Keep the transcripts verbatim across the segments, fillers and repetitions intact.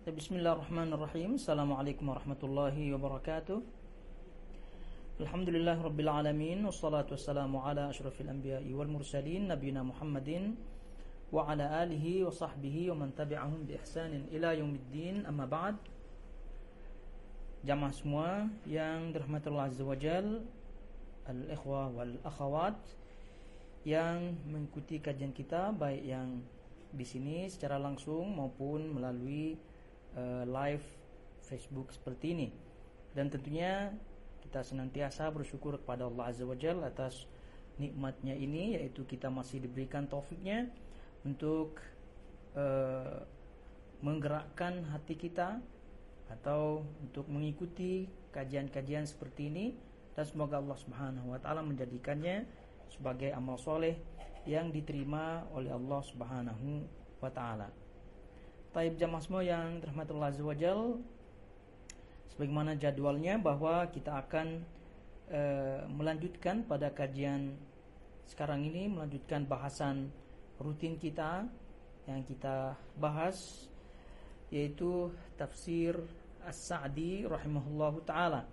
Bismillahirrahmanirrahim. Assalamualaikum warahmatullahi wabarakatuh. Alhamdulillah rabbil alamin, wassalatu wassalamu ala asyrafil anbiya'i wal mursalin nabiyina Muhammadin wa ala alihi wa sahbihi wa man tabi'ahum bi ihsanin ila yaumiddin. Amma ba'd. Jamaah semua yang dirahmati Allah Azza wa Jal, al-ikhwah wal akhawat yang mengikuti kajian kita baik yang di sini secara langsung maupun melalui uh, live Facebook seperti ini. Dan tentunya kita senantiasa bersyukur kepada Allah Azza wa Jalla atas nikmatnya ini, yaitu kita masih diberikan taufiknya untuk uh, menggerakkan hati kita atau untuk mengikuti kajian-kajian seperti ini, dan semoga Allah Subhanahu wa taala menjadikannya sebagai amal soleh yang diterima oleh Allah Subhanahu wa taala. Taib jamaah semua yang dirahmati Allah Azza wa Jal, sebagaimana jadwalnya bahwa kita akan e, melanjutkan pada kajian sekarang ini, melanjutkan bahasan rutin kita yang kita bahas, yaitu tafsir As-Sa'di rahimahullahu taala,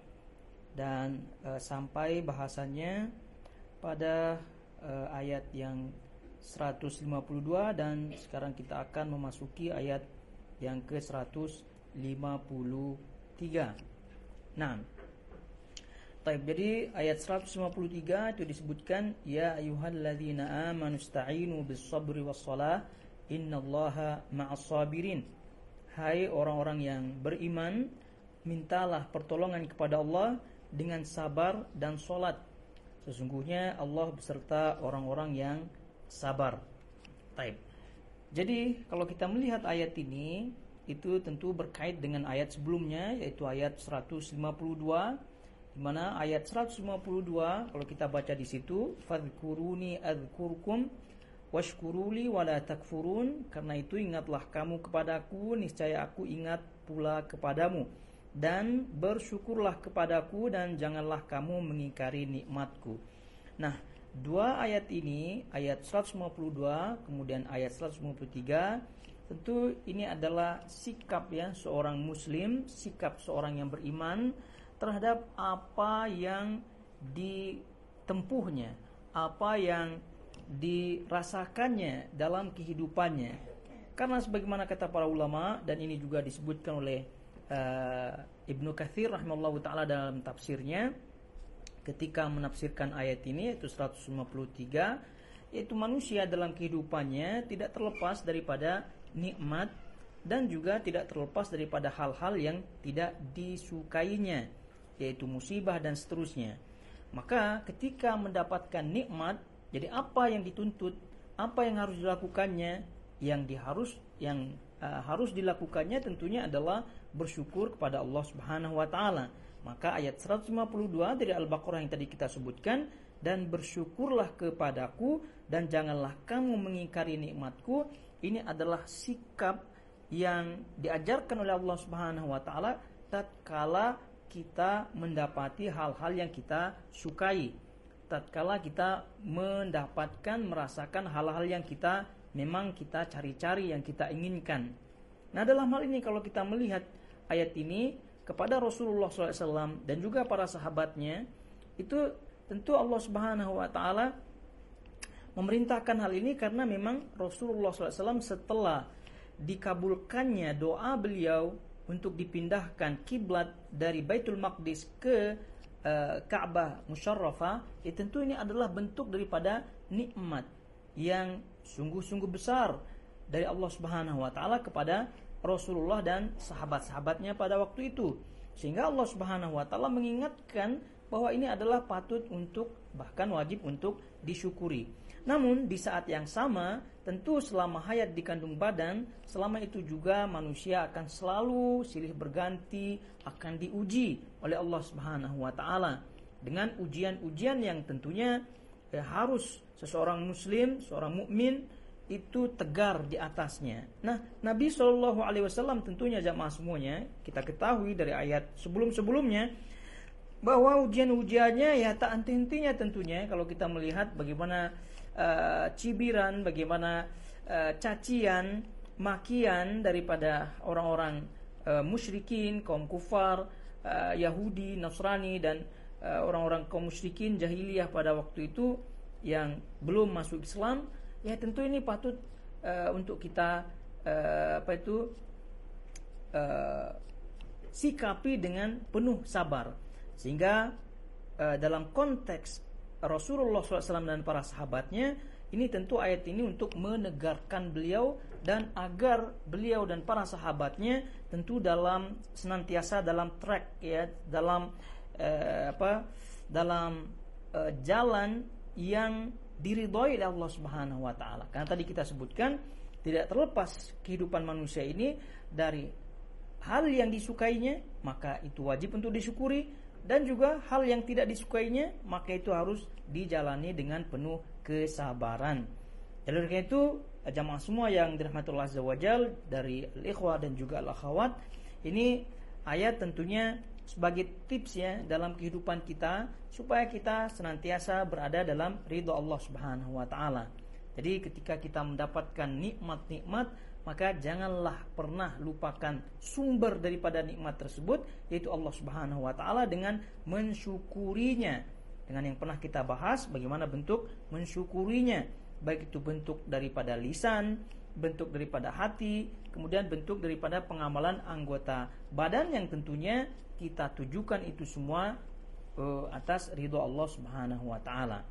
dan e, sampai bahasannya pada uh, ayat yang seratus lima puluh dua, dan sekarang kita akan memasuki ayat yang ke seratus lima puluh tiga. Nah, taib, jadi ayat seratus lima puluh tiga itu disebutkan, ya ayyuhalladzina amanu ista'inu bis-sabri was-shalah innallaha ma'as sabirin. Hai orang-orang yang beriman, mintalah pertolongan kepada Allah dengan sabar dan salat. Sesungguhnya Allah beserta orang-orang yang sabar. Taib. Jadi kalau kita melihat ayat ini, itu tentu berkait dengan ayat sebelumnya, yaitu ayat seratus lima puluh dua, di mana ayat seratus lima puluh dua kalau kita baca di situ, fadhkuruni adzkurkum washkuruli wala takfurun, karena itu ingatlah kamu kepadaku, niscaya aku ingat pula kepadamu, dan bersyukurlah kepadaku dan janganlah kamu mengingkari nikmatku. Nah, dua ayat ini, ayat seratus lima puluh dua kemudian ayat seratus lima puluh tiga, tentu ini adalah sikap ya seorang muslim, sikap seorang yang beriman terhadap apa yang ditempuhnya, apa yang dirasakannya dalam kehidupannya. Karena sebagaimana kata para ulama, dan ini juga disebutkan oleh Uh, Ibnu Katsir rahimahullahu taala dalam tafsirnya ketika menafsirkan ayat ini, yaitu seratus lima puluh tiga, yaitu manusia dalam kehidupannya tidak terlepas daripada nikmat dan juga tidak terlepas daripada hal-hal yang tidak disukainya, yaitu musibah dan seterusnya. Maka ketika mendapatkan nikmat, jadi apa yang dituntut, apa yang harus dilakukannya, yang diharus yang uh, harus dilakukannya tentunya adalah bersyukur kepada Allah Subhanahu wa taala. Maka ayat seratus lima puluh dua dari Al-Baqarah yang tadi kita sebutkan, dan bersyukurlah kepadaku dan janganlah kamu mengingkari nikmatku, ini adalah sikap yang diajarkan oleh Allah Subhanahu wa taala tatkala kita mendapati hal-hal yang kita sukai, tatkala kita mendapatkan merasakan hal-hal yang kita memang kita cari-cari, yang kita inginkan. Nah, dalam hal ini kalau kita melihat ayat ini kepada Rasulullah shallallahu alaihi wasallam dan juga para sahabatnya, itu tentu Allah Subhanahu wa taala memerintahkan hal ini karena memang Rasulullah shallallahu alaihi wasallam setelah dikabulkannya doa beliau untuk dipindahkan kiblat dari Baitul Maqdis ke uh, Ka'bah Musyarrafah, ya tentu ini adalah bentuk daripada nikmat yang sungguh-sungguh besar dari Allah Subhanahu wa taala kepada Rasulullah dan sahabat-sahabatnya pada waktu itu, sehingga Allah Subhanahu wa taala mengingatkan bahwa ini adalah patut untuk, bahkan wajib untuk disyukuri. Namun di saat yang sama, tentu selama hayat di kandung badan, selama itu juga manusia akan selalu silih berganti, akan diuji oleh Allah Subhanahu wa taala dengan ujian-ujian yang tentunya eh, harus seseorang muslim, seorang mukmin itu tegar di atasnya. Nah, Nabi shallallahu alaihi wasallam tentunya jamaah semuanya, kita ketahui dari ayat sebelum-sebelumnya bahwa ujian-ujiannya ya tak henti-hentinya tentunya. Kalau kita melihat bagaimana uh, cibiran, bagaimana uh, cacian, makian daripada orang-orang uh, musyrikin, kaum kufar, uh, Yahudi, Nasrani dan uh, orang-orang kaum musyrikin jahiliyah pada waktu itu yang belum masuk Islam, ya tentu ini patut uh, untuk kita uh, apa itu uh, sikapi dengan penuh sabar. Sehingga uh, dalam konteks Rasulullah shallallahu alaihi wasallam dan para sahabatnya, ini tentu ayat ini untuk menegarkan beliau dan agar beliau dan para sahabatnya tentu dalam senantiasa dalam track ya, dalam uh, apa dalam uh, jalan yang diridhoi oleh Allah Subhanahu wa taala. Karena tadi kita sebutkan tidak terlepas kehidupan manusia ini dari hal yang disukainya, maka itu wajib untuk disyukuri, dan juga hal yang tidak disukainya, maka itu harus dijalani dengan penuh kesabaran. Oleh karena itu, jamaah semua yang dirahmati Allah Azza wa Jalla, dari al-ikhwah dan juga al-akhawat, ini ayat tentunya sebagai tips ya dalam kehidupan kita supaya kita senantiasa berada dalam ridha Allah Subhanahu wa taala. Jadi ketika kita mendapatkan nikmat-nikmat, maka janganlah pernah lupakan sumber daripada nikmat tersebut, yaitu Allah Subhanahu wa taala, dengan mensyukurinya. Dengan yang pernah kita bahas bagaimana bentuk mensyukurinya, baik itu bentuk daripada lisan, bentuk daripada hati, kemudian bentuk daripada pengamalan anggota badan yang tentunya kita tujukan itu semua uh, atas ridha Allah Subhanahu wa taala.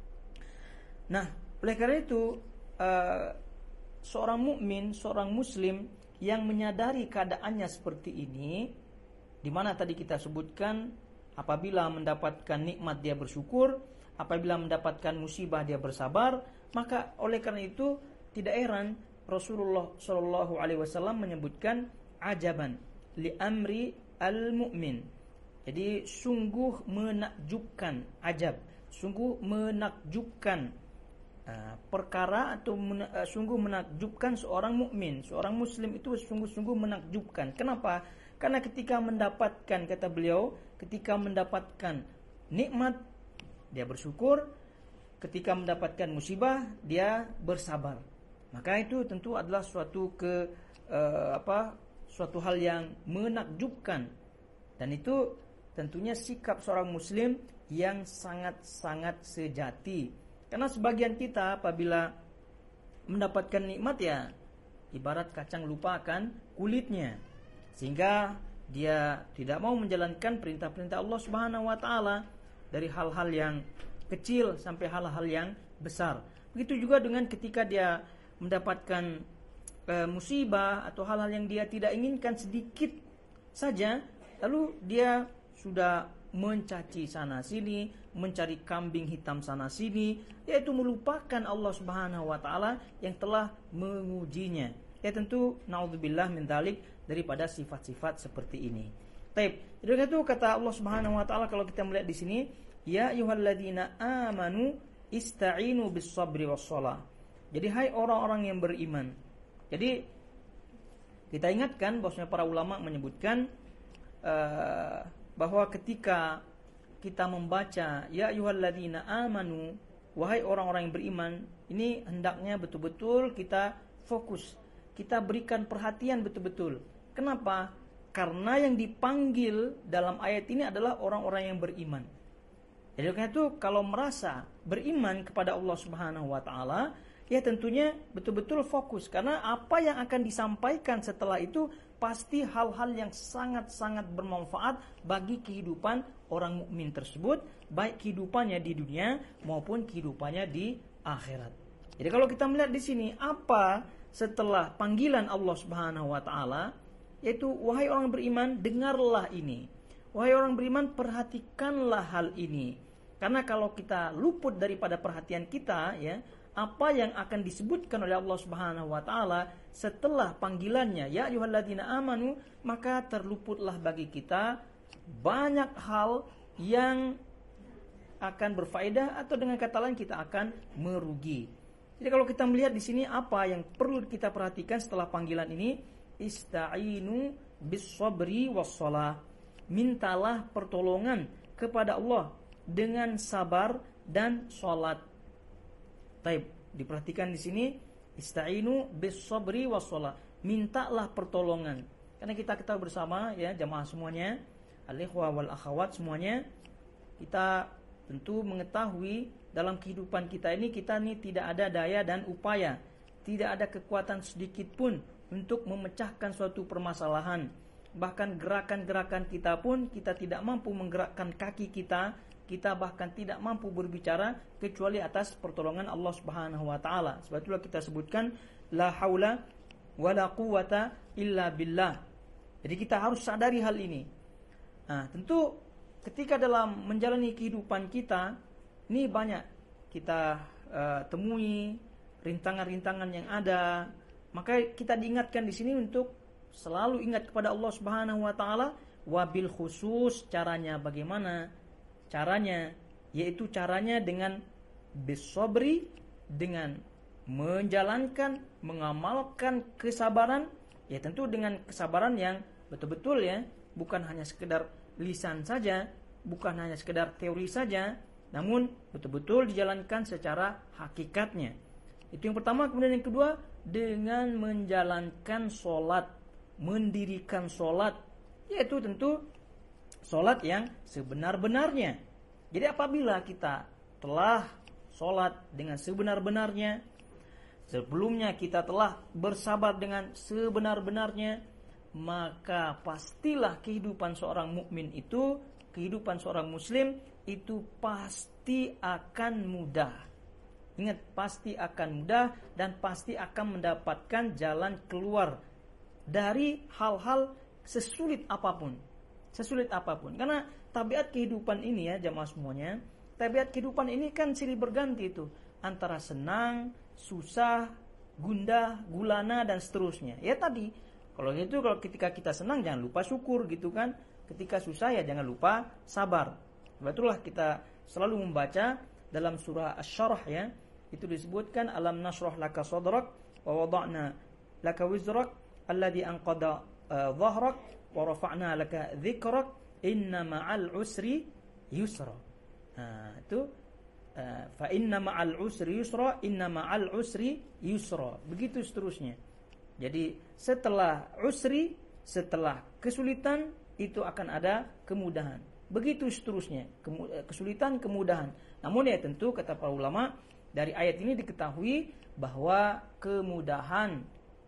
Nah, oleh karena itu uh, seorang mukmin, seorang muslim yang menyadari keadaannya seperti ini, di mana tadi kita sebutkan apabila mendapatkan nikmat dia bersyukur, apabila mendapatkan musibah dia bersabar, maka oleh karena itu tidak heran Rasulullah shallallahu alaihi wasallam menyebutkan ajaban li amri al-mu'min. Jadi sungguh menakjubkan, ajab, sungguh menakjubkan uh, perkara atau men, uh, sungguh menakjubkan seorang mukmin, seorang muslim itu sungguh-sungguh menakjubkan. Kenapa? Karena ketika mendapatkan, kata beliau, ketika mendapatkan nikmat dia bersyukur, ketika mendapatkan musibah dia bersabar. Maka itu tentu adalah suatu ke uh, apa suatu hal yang menakjubkan, dan itu tentunya sikap seorang muslim yang sangat-sangat sejati. Karena sebagian kita apabila mendapatkan nikmat ya ibarat kacang lupa akan kulitnya, sehingga dia tidak mau menjalankan perintah-perintah Allah Subhanahu wa taala, dari hal-hal yang kecil sampai hal-hal yang besar. Begitu juga dengan ketika dia mendapatkan e, musibah atau hal-hal yang dia tidak inginkan sedikit saja, lalu dia sudah mencaci sana sini, mencari kambing hitam sana sini, yaitu melupakan Allah Subhanahu wa taala yang telah mengujinya. Ya tentu naudzubillah min dzalik, daripada sifat-sifat seperti ini. Taib. Jadi itu kata Allah Subhanahu wa taala, kalau kita melihat di sini, ya ayyuhalladzina amanu ista'inu bis-sabri was-shalah. Jadi hai orang-orang yang beriman. Jadi kita ingatkan bahwasanya para ulama menyebutkan uh, bahwa ketika kita membaca ya ayyuhalladzina amanu, wahai orang-orang yang beriman, ini hendaknya betul-betul kita fokus, kita berikan perhatian betul-betul. Kenapa? Karena yang dipanggil dalam ayat ini adalah orang-orang yang beriman. Jadi karena itu kalau merasa beriman kepada Allah Subhanahu wa taala, ya tentunya betul-betul fokus, karena apa yang akan disampaikan setelah itu pasti hal-hal yang sangat-sangat bermanfaat bagi kehidupan orang mukmin tersebut, baik kehidupannya di dunia maupun kehidupannya di akhirat. Jadi kalau kita melihat di sini apa setelah panggilan Allah Subhanahu wa taala, yaitu wahai orang beriman, dengarlah ini. Wahai orang beriman, perhatikanlah hal ini. Karena kalau kita luput daripada perhatian kita, ya, apa yang akan disebutkan oleh Allah Subhanahu wa taala setelah panggilannya ya ayyuhalladzina amanu, maka terluputlah bagi kita banyak hal yang akan berfaedah, atau dengan kata lain kita akan merugi. Jadi kalau kita melihat di sini apa yang perlu kita perhatikan setelah panggilan ini, ista'inu bis-sabri was-shalah. Mintalah pertolongan kepada Allah dengan sabar dan salat. Taib, diperhatikan di sini ista'inu bis-sabri was-shalah. Mintalah pertolongan. Karena kita ketahui bersama ya jamaah semuanya, al-ikhwah wal akhawat semuanya, kita tentu mengetahui dalam kehidupan kita ini, kita ini tidak ada daya dan upaya, tidak ada kekuatan sedikit pun untuk memecahkan suatu permasalahan. Bahkan gerakan-gerakan kita pun kita tidak mampu menggerakkan kaki kita, kita bahkan tidak mampu berbicara kecuali atas pertolongan Allah Subhanahu wa taala. Sebab itulah kita sebutkan la haula wala quwata illa billah. Jadi kita harus sadari hal ini. Nah, tentu ketika dalam menjalani kehidupan kita, ini banyak kita uh, temui rintangan-rintangan yang ada. Maka kita diingatkan di sini untuk selalu ingat kepada Allah Subhanahu wa taala, wabil khusus caranya bagaimana? Caranya yaitu caranya dengan bisobri, dengan menjalankan, mengamalkan kesabaran, ya tentu dengan kesabaran yang betul-betul ya, bukan hanya sekedar lisan saja, bukan hanya sekedar teori saja, namun betul-betul dijalankan secara hakikatnya. Itu yang pertama. Kemudian yang kedua, dengan menjalankan sholat, mendirikan sholat, yaitu tentu sholat yang sebenar-benarnya. Jadi apabila kita telah sholat dengan sebenar-benarnya, sebelumnya kita telah bersabar dengan sebenar-benarnya, maka pastilah kehidupan seorang mukmin itu, kehidupan seorang muslim itu pasti akan mudah. Ingat, pasti akan mudah dan pasti akan mendapatkan jalan keluar dari hal-hal sesulit apapun. Sesulit apapun. Karena tabiat kehidupan ini ya jamaah semuanya, tabiat kehidupan ini kan silih berganti itu, antara senang, susah, gundah, gulana dan seterusnya. Ya tadi, kalau itu kalau ketika kita senang jangan lupa syukur gitu kan. Ketika susah ya jangan lupa sabar. Itulah kita selalu membaca dalam surah Asy-Syarah ya. Itu disebutkan alam nashrah laka sadrak wa wada'na laka wizrak alladhi anqada uh, dhahrak wa rafa'na laka dzikrak inna ma'al usri yusra. Nah, itu uh, fa inna ma'al usri yusra inna ma'al usri yusra. Begitu seterusnya. Jadi setelah usri, setelah kesulitan itu akan ada kemudahan. Begitu seterusnya, kesulitan, kemudahan. Namun ya tentu kata para ulama, dari ayat ini diketahui bahwa kemudahan,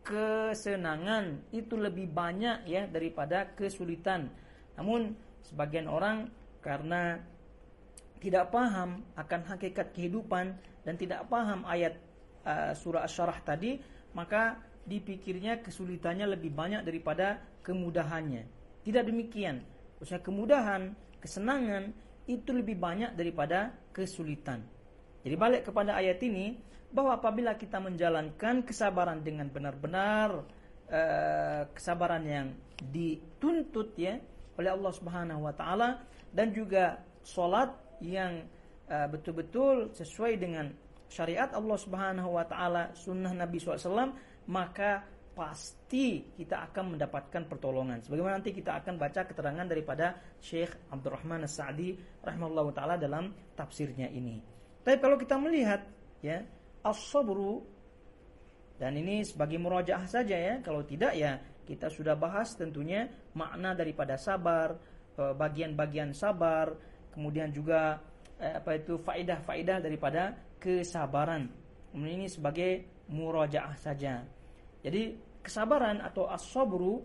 kesenangan itu lebih banyak ya daripada kesulitan. Namun sebagian orang karena tidak paham akan hakikat kehidupan dan tidak paham ayat uh, surah Asy-Syarah tadi, maka dipikirnya kesulitannya lebih banyak daripada kemudahannya. Tidak demikian. Maksudnya kemudahan, kesenangan itu lebih banyak daripada kesulitan. Jadi balik kepada ayat ini, bahwa apabila kita menjalankan kesabaran dengan benar-benar, uh, kesabaran yang dituntut ya oleh Allah Subhanahu wa taala, dan juga salat yang uh, betul-betul sesuai dengan syariat Allah Subhanahu wa taala, sunnah Nabi shallallahu alaihi wasallam, maka pasti kita akan mendapatkan pertolongan. Sebagaimana nanti kita akan baca keterangan daripada Syekh Abdurrahman As-Sa'di rahimahullahu taala dalam tafsirnya ini. Tapi kalau kita melihat ya as-sabru, dan ini sebagai murajaah saja ya, kalau tidak ya kita sudah bahas tentunya makna daripada sabar, bagian-bagian sabar, kemudian juga apa itu faidah-faidah daripada kesabaran. Ini sebagai murajaah saja. Jadi kesabaran atau as-sabru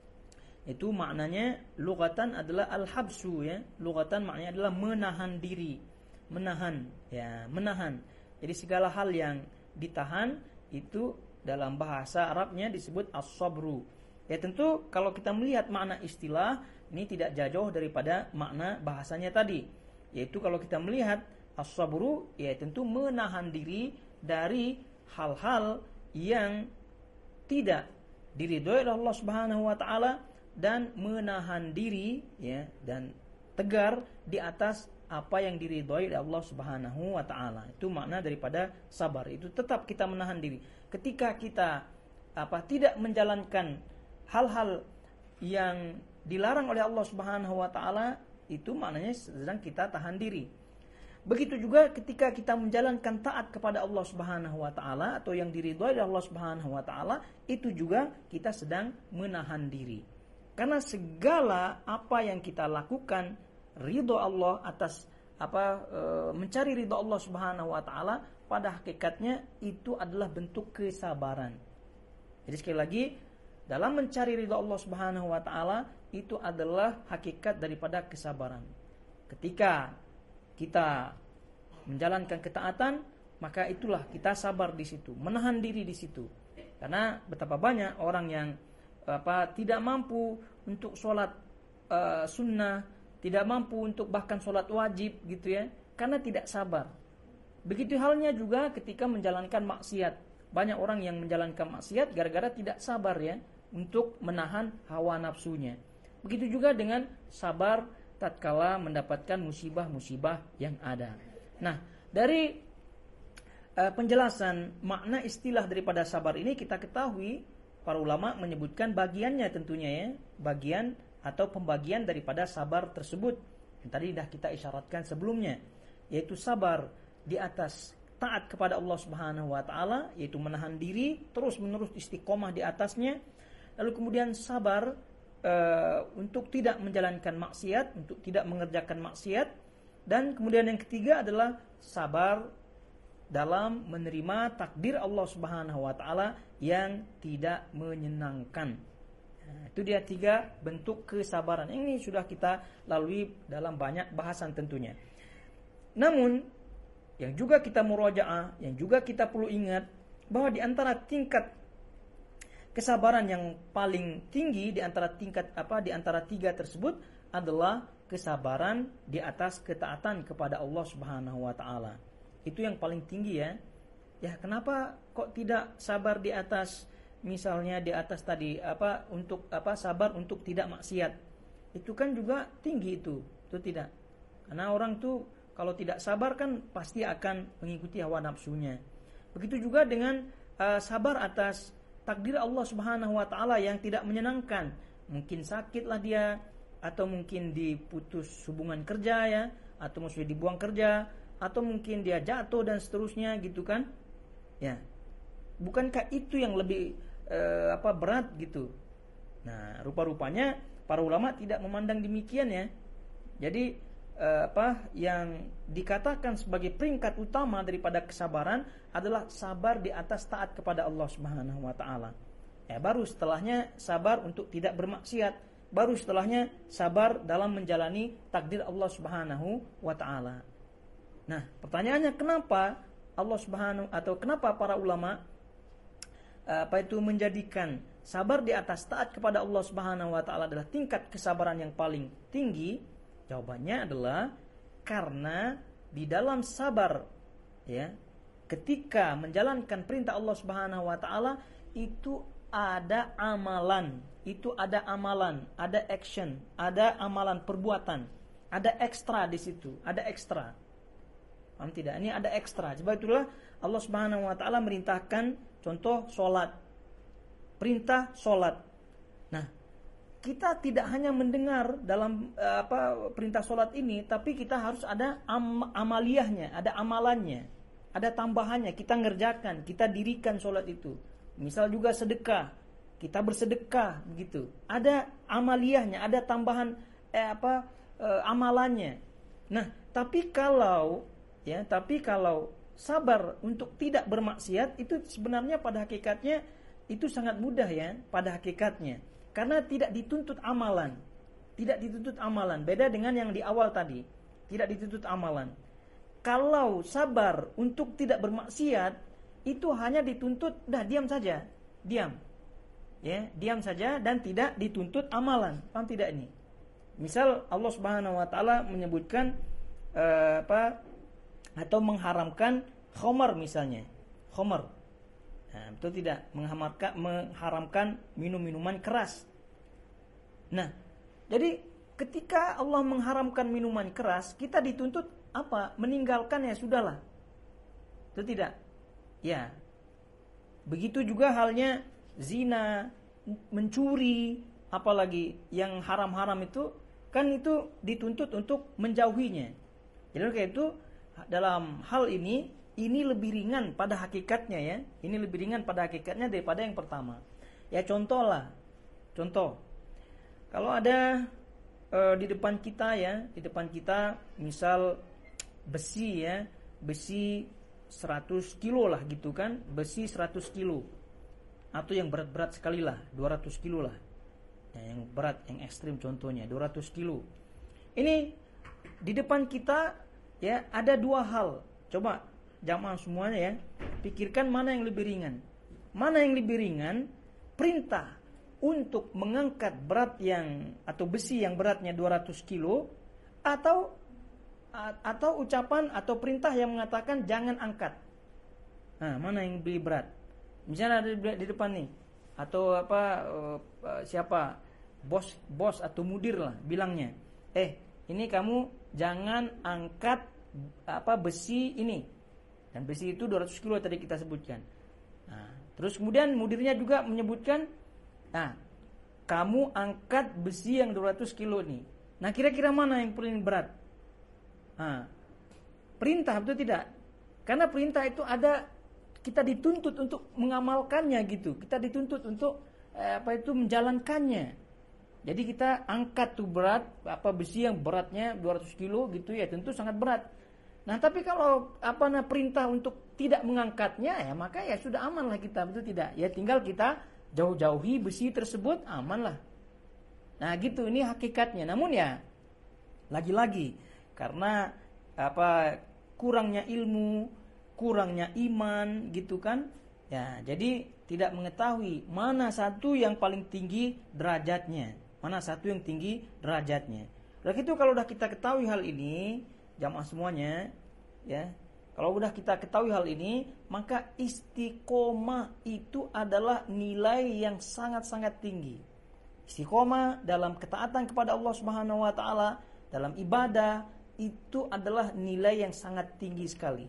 itu maknanya lugatan adalah al-habsu ya. Lugatan maknanya adalah menahan diri, menahan ya, menahan. Jadi segala hal yang ditahan itu dalam bahasa Arabnya disebut as-sabru. Ya tentu kalau kita melihat makna istilah ini tidak jauh daripada makna bahasanya tadi. Yaitu kalau kita melihat as-sabru ya tentu menahan diri dari hal-hal yang tidak diridhoi oleh Allah Subhanahu wa taala, dan menahan diri ya dan tegar di atas apa yang diridhoi oleh Allah Subhanahu wa taala. Itu makna daripada sabar. Itu tetap kita menahan diri. Ketika kita apa tidak menjalankan hal-hal yang dilarang oleh Allah Subhanahu wa taala, itu maknanya sedang kita tahan diri. Begitu juga ketika kita menjalankan taat kepada Allah Subhanahu wa taala atau yang diridhoi oleh Allah Subhanahu wa taala, itu juga kita sedang menahan diri. Karena segala apa yang kita lakukan ridho Allah atas apa e, mencari ridho Allah Subhanahu wa taala, pada hakikatnya itu adalah bentuk kesabaran. Jadi sekali lagi, dalam mencari ridho Allah Subhanahu wa taala itu adalah hakikat daripada kesabaran. Ketika kita menjalankan ketaatan, maka itulah kita sabar di situ, menahan diri di situ. Karena betapa banyak orang yang apa tidak mampu untuk sholat uh, sunnah, tidak mampu untuk bahkan sholat wajib gitu ya, karena tidak sabar. Begitu halnya juga ketika menjalankan maksiat. Banyak orang yang menjalankan maksiat gara-gara tidak sabar ya untuk menahan hawa nafsunya. Begitu juga dengan sabar tatkala mendapatkan musibah-musibah yang ada. Nah, dari uh, penjelasan makna istilah daripada sabar ini kita ketahui para ulama menyebutkan bagiannya tentunya ya, bagian atau pembagian daripada sabar tersebut yang tadi dah kita isyaratkan sebelumnya, yaitu sabar di atas taat kepada Allah Subhanahu wa taala, yaitu menahan diri terus-menerus istiqomah di atasnya. Lalu kemudian sabar uh, untuk tidak menjalankan maksiat, untuk tidak mengerjakan maksiat. Dan kemudian yang ketiga adalah sabar dalam menerima takdir Allah Subhanahu wa taala yang tidak menyenangkan. Nah, itu dia tiga bentuk kesabaran. Ini sudah kita lalui dalam banyak bahasan tentunya. Namun yang juga kita murajaah, yang juga kita perlu ingat bahwa di antara tingkat kesabaran yang paling tinggi di antara tingkat apa di antara tiga tersebut adalah kesabaran di atas ketaatan kepada Allah Subhanahu wa taala. Itu yang paling tinggi ya. Ya, kenapa kok tidak sabar di atas misalnya di atas tadi apa untuk apa sabar untuk tidak maksiat? Itu kan juga tinggi itu. Itu tidak. Karena orang tuh kalau tidak sabar kan pasti akan mengikuti hawa nafsunya. Begitu juga dengan uh, sabar atas takdir Allah Subhanahu wa taala yang tidak menyenangkan. Mungkin sakitlah dia, atau mungkin diputus hubungan kerja ya, atau maksudnya dibuang kerja, atau mungkin dia jatuh dan seterusnya gitu kan ya. Bukankah itu yang lebih eh, apa berat gitu? Nah, rupa-rupanya para ulama tidak memandang demikian ya. Jadi eh, apa yang dikatakan sebagai peringkat utama daripada kesabaran adalah sabar di atas taat kepada Allah Subhanahu wa taala. Ya, baru setelahnya sabar untuk tidak bermaksiat. Baru setelahnya sabar dalam menjalani takdir Allah Subhanahu wa taala. Nah, pertanyaannya kenapa Allah Subhanahu atau kenapa para ulama apa itu menjadikan sabar di atas taat kepada Allah Subhanahu wa taala adalah tingkat kesabaran yang paling tinggi? Jawabannya adalah karena di dalam sabar ya, ketika menjalankan perintah Allah Subhanahu wa taala itu ada amalan, itu ada amalan, ada action, ada amalan perbuatan, ada ekstra di situ, ada ekstra. Paham tidak? Ini ada ekstra. Sebab itulah Allah Subhanahu wa taala merintahkan contoh salat. Perintah salat. Nah, kita tidak hanya mendengar dalam apa perintah salat ini, tapi kita harus ada am, amaliyahnya, ada amalannya, ada tambahannya, kita ngerjakan, kita dirikan salat itu. Misal juga sedekah, kita bersedekah begitu. Ada amaliyahnya, ada tambahan eh, apa eh, amalannya. Nah, tapi kalau ya, tapi kalau sabar untuk tidak bermaksiat itu sebenarnya pada hakikatnya itu sangat mudah ya, pada hakikatnya. Karena tidak dituntut amalan. Tidak dituntut amalan. Beda dengan yang di awal tadi. Tidak dituntut amalan. Kalau sabar untuk tidak bermaksiat itu hanya dituntut, dah diam saja, diam, ya, diam saja dan tidak dituntut amalan. Paham tidak ini? Misal Allah Subhanahu Wa Taala menyebutkan uh, apa atau mengharamkan khamar misalnya, khamar, nah, betul tidak? Mengharamkan, mengharamkan minum-minuman keras. Nah, jadi ketika Allah mengharamkan minuman keras, kita dituntut apa? Meninggalkannya, sudahlah, betul tidak? Ya, begitu juga halnya zina, mencuri, apalagi yang haram-haram itu, kan itu dituntut untuk menjauhinya. Jadi kayak itu dalam hal ini ini lebih ringan pada hakikatnya ya. Ini lebih ringan pada hakikatnya daripada yang pertama. Ya contoh lah. Contoh. Kalau ada e, di depan kita ya, di depan kita misal besi ya, besi seratus kilo lah gitu kan, besi seratus kilo. Atau yang berat-berat sekali lah, dua ratus kilo lah. Ya, yang berat, yang ekstrim contohnya dua ratus kilo. Ini di depan kita ya ada dua hal. Coba jamaah semuanya ya, pikirkan mana yang lebih ringan. Mana yang lebih ringan? Perintah untuk mengangkat berat yang atau besi yang beratnya dua ratus kilo atau atau ucapan atau perintah yang mengatakan jangan angkat. Nah, mana yang lebih berat? Misalnya ada di depan nih, atau apa uh, uh, siapa bos bos atau mudir lah bilangnya, eh ini kamu jangan angkat apa besi ini, dan besi itu dua ratus kilo tadi kita sebutkan. Nah, terus kemudian mudirnya juga menyebutkan, nah kamu angkat besi yang dua ratus kilo nih. Nah kira-kira mana yang paling berat? Nah, perintah betul tidak? Karena perintah itu ada, kita dituntut untuk mengamalkannya gitu. Kita dituntut untuk eh, apa itu menjalankannya. Jadi kita angkat tuh berat, apa besi yang beratnya dua ratus kilo gitu ya, tentu sangat berat. Nah, tapi kalau apa nah perintah untuk tidak mengangkatnya ya, maka ya sudah aman lah kita, betul tidak? Ya tinggal kita jauh-jauhi besi tersebut, aman lah. Nah, gitu ini hakikatnya. Namun ya lagi-lagi karena apa kurangnya ilmu, kurangnya iman gitu kan? Ya, jadi tidak mengetahui mana satu yang paling tinggi derajatnya, mana satu yang tinggi derajatnya. Udah gitu kalau udah kita ketahui hal ini, jamaah semuanya, ya. Kalau udah kita ketahui hal ini, maka istiqomah itu adalah nilai yang sangat-sangat tinggi. Istiqomah dalam ketaatan kepada Allah Subhanahu wa taala, dalam ibadah itu adalah nilai yang sangat tinggi sekali.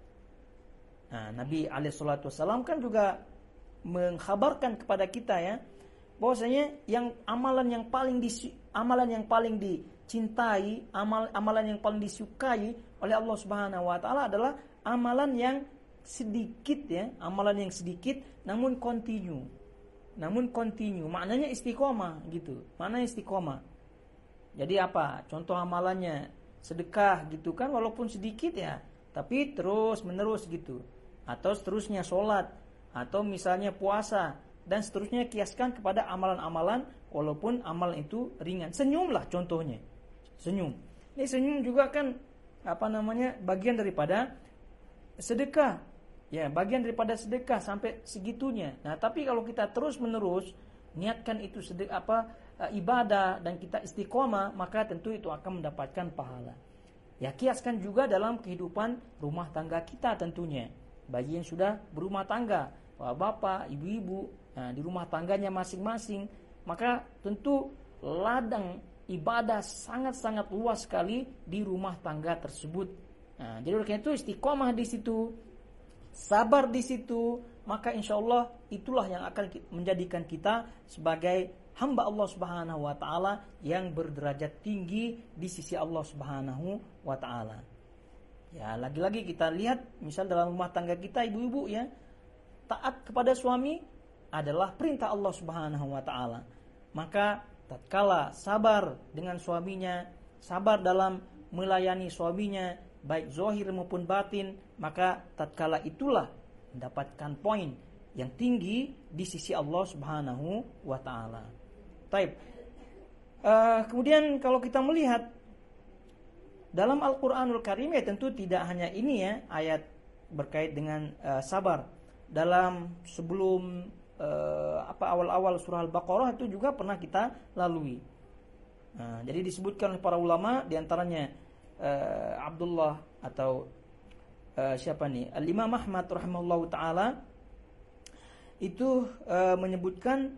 Nah, Nabi alaihi salatu wasallam kan juga mengkhabarkan kepada kita ya, bahwasanya yang amalan yang paling di, amalan yang paling dicintai, amal amalan yang paling disukai oleh Allah Subhanahu wa taala adalah amalan yang sedikit ya, amalan yang sedikit namun continue. Namun continue, maknanya istiqomah gitu. Mana istiqomah? Jadi apa? Contoh amalannya sedekah gitu kan, walaupun sedikit ya, tapi terus menerus gitu. Atau seterusnya sholat, atau misalnya puasa, dan seterusnya kiaskan kepada amalan-amalan walaupun amalan itu ringan. Senyumlah contohnya, senyum. Ini senyum juga kan apa namanya bagian daripada sedekah, ya bagian daripada sedekah sampai segitunya. Nah tapi kalau kita terus menerus niatkan itu sedekah apa ibadah dan kita istiqomah, maka tentu itu akan mendapatkan pahala. Ya kiaskan juga dalam kehidupan rumah tangga kita tentunya. Bagi yang sudah berumah tangga, bapak, ibu-ibu, nah, di rumah tangganya masing-masing, maka tentu ladang ibadah sangat-sangat luas sekali di rumah tangga tersebut. Nah, jadi oleh karena itu istiqomah di situ, sabar di situ, maka insya Allah itulah yang akan menjadikan kita sebagai hamba Allah Subhanahu wa taala yang berderajat tinggi di sisi Allah Subhanahu wa taala. Ya, lagi-lagi kita lihat misal dalam rumah tangga kita ibu-ibu ya, taat kepada suami adalah perintah Allah Subhanahu wa taala. Maka tatkala sabar dengan suaminya, sabar dalam melayani suaminya baik zahir maupun batin, maka tatkala itulah mendapatkan poin yang tinggi di sisi Allah Subhanahu wa taala. Taib. Uh, kemudian kalau kita melihat dalam Al-Qur'anul Karim ya tentu tidak hanya ini ya ayat berkait dengan uh, sabar. Dalam sebelum uh, apa awal-awal surah Al-Baqarah itu juga pernah kita lalui. Nah, jadi disebutkan oleh para ulama diantaranya uh, Abdullah atau uh, siapa nih Al-Imam Ahmad rahimahullahu taala itu uh, menyebutkan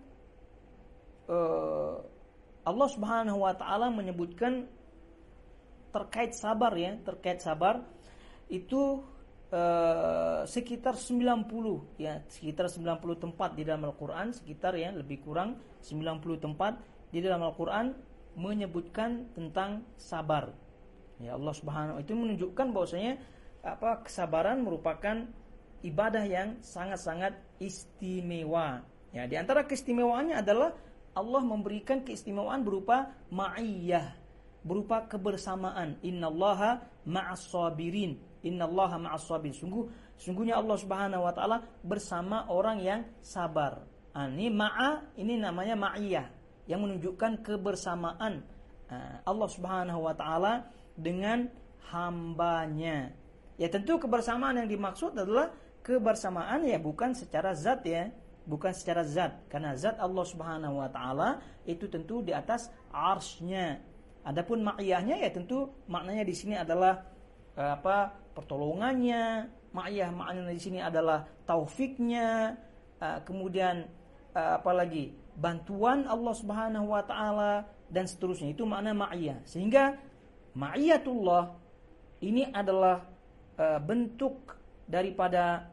uh, Allah Subhanahu wa taala menyebutkan terkait sabar ya, terkait sabar itu uh, sekitar sembilan puluh ya, sekitar sembilan puluh tempat di dalam Al-Qur'an, sekitar ya lebih kurang sembilan puluh tempat di dalam Al-Qur'an menyebutkan tentang sabar. Ya Allah Subhanahu itu menunjukkan bahwasanya apa kesabaran merupakan ibadah yang sangat-sangat istimewa. Ya, di antara keistimewaannya adalah Allah memberikan keistimewaan berupa ma'iyah, berupa kebersamaan. Innallaha ma'as sabirin. Innallaha ma'as sabirin. Sungguh sungguhnya Allah Subhanahu wa taala bersama orang yang sabar. Ah, ini ma'a, ini namanya ma'iyah yang menunjukkan kebersamaan ah, Allah Subhanahu wa taala dengan hambanya. Ya tentu kebersamaan yang dimaksud adalah kebersamaan ya bukan secara zat ya, bukan secara zat, karena zat Allah Subhanahu wa taala itu tentu di atas arsy-nya. Adapun ma'iyahnya ya tentu maknanya di sini adalah eh, apa? pertolongannya. Ma'iyah maknanya di sini adalah taufiknya, eh, kemudian eh, apalagi bantuan Allah Subhanahu wa taala dan seterusnya. Itu makna ma'iyah. Sehingga ma'iyatullah ini adalah uh, bentuk daripada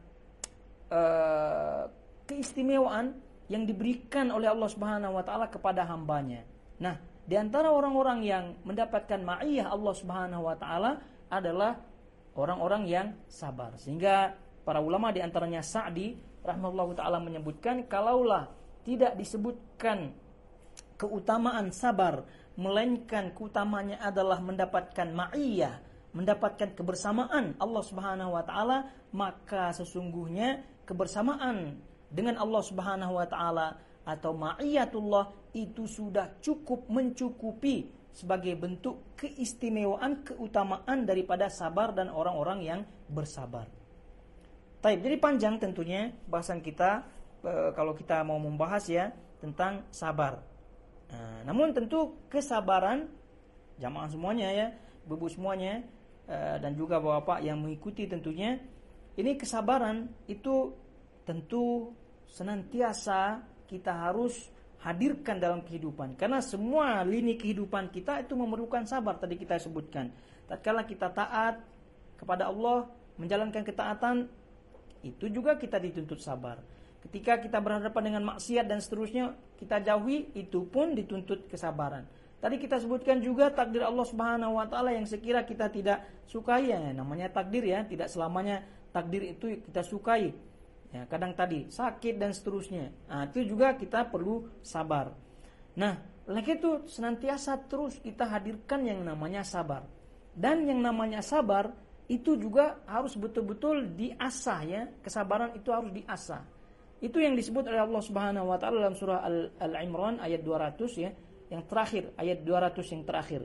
uh, keistimewaan yang diberikan oleh Allah Subhanahu wa taala kepada hambanya. Nah, di antara orang-orang yang mendapatkan ma'iyah Allah Subhanahu wa taala adalah orang-orang yang sabar. Sehingga para ulama di antaranya Sa'di rahimahullahu taala menyebutkan kalaulah tidak disebutkan keutamaan sabar, melainkan keutamanya adalah mendapatkan ma'iyah, mendapatkan kebersamaan Allah Subhanahu wa taala, maka sesungguhnya kebersamaan dengan Allah Subhanahu wa taala atau ma'iyatullah itu sudah cukup mencukupi sebagai bentuk keistimewaan, keutamaan daripada sabar dan orang-orang yang bersabar. Taib, jadi panjang tentunya bahasan kita e, kalau kita mau membahas ya tentang sabar. Nah, namun tentu kesabaran jamaah semuanya ya, ibu semuanya uh, dan juga bapak yang mengikuti tentunya, ini kesabaran itu tentu senantiasa kita harus hadirkan dalam kehidupan, karena semua lini kehidupan kita itu memerlukan sabar. Tadi kita sebutkan, tatkala kita taat kepada Allah, menjalankan ketaatan, itu juga kita dituntut sabar. Ketika kita berhadapan dengan maksiat dan seterusnya, kita jauhi, itu pun dituntut kesabaran. Tadi kita sebutkan juga takdir Allah Subhanahu wa taala yang sekira kita tidak sukai, ya namanya takdir ya, tidak selamanya takdir itu kita sukai. Ya, kadang tadi sakit dan seterusnya. Nah, itu juga kita perlu sabar. Nah, oleh itu senantiasa terus kita hadirkan yang namanya sabar. Dan yang namanya sabar itu juga harus betul-betul diasah ya. Kesabaran itu harus diasah. Itu yang disebut oleh Allah Subhanahu wa taala dalam surah Al-Imran ayat dua ratus ya, yang terakhir, ayat dua ratus yang terakhir.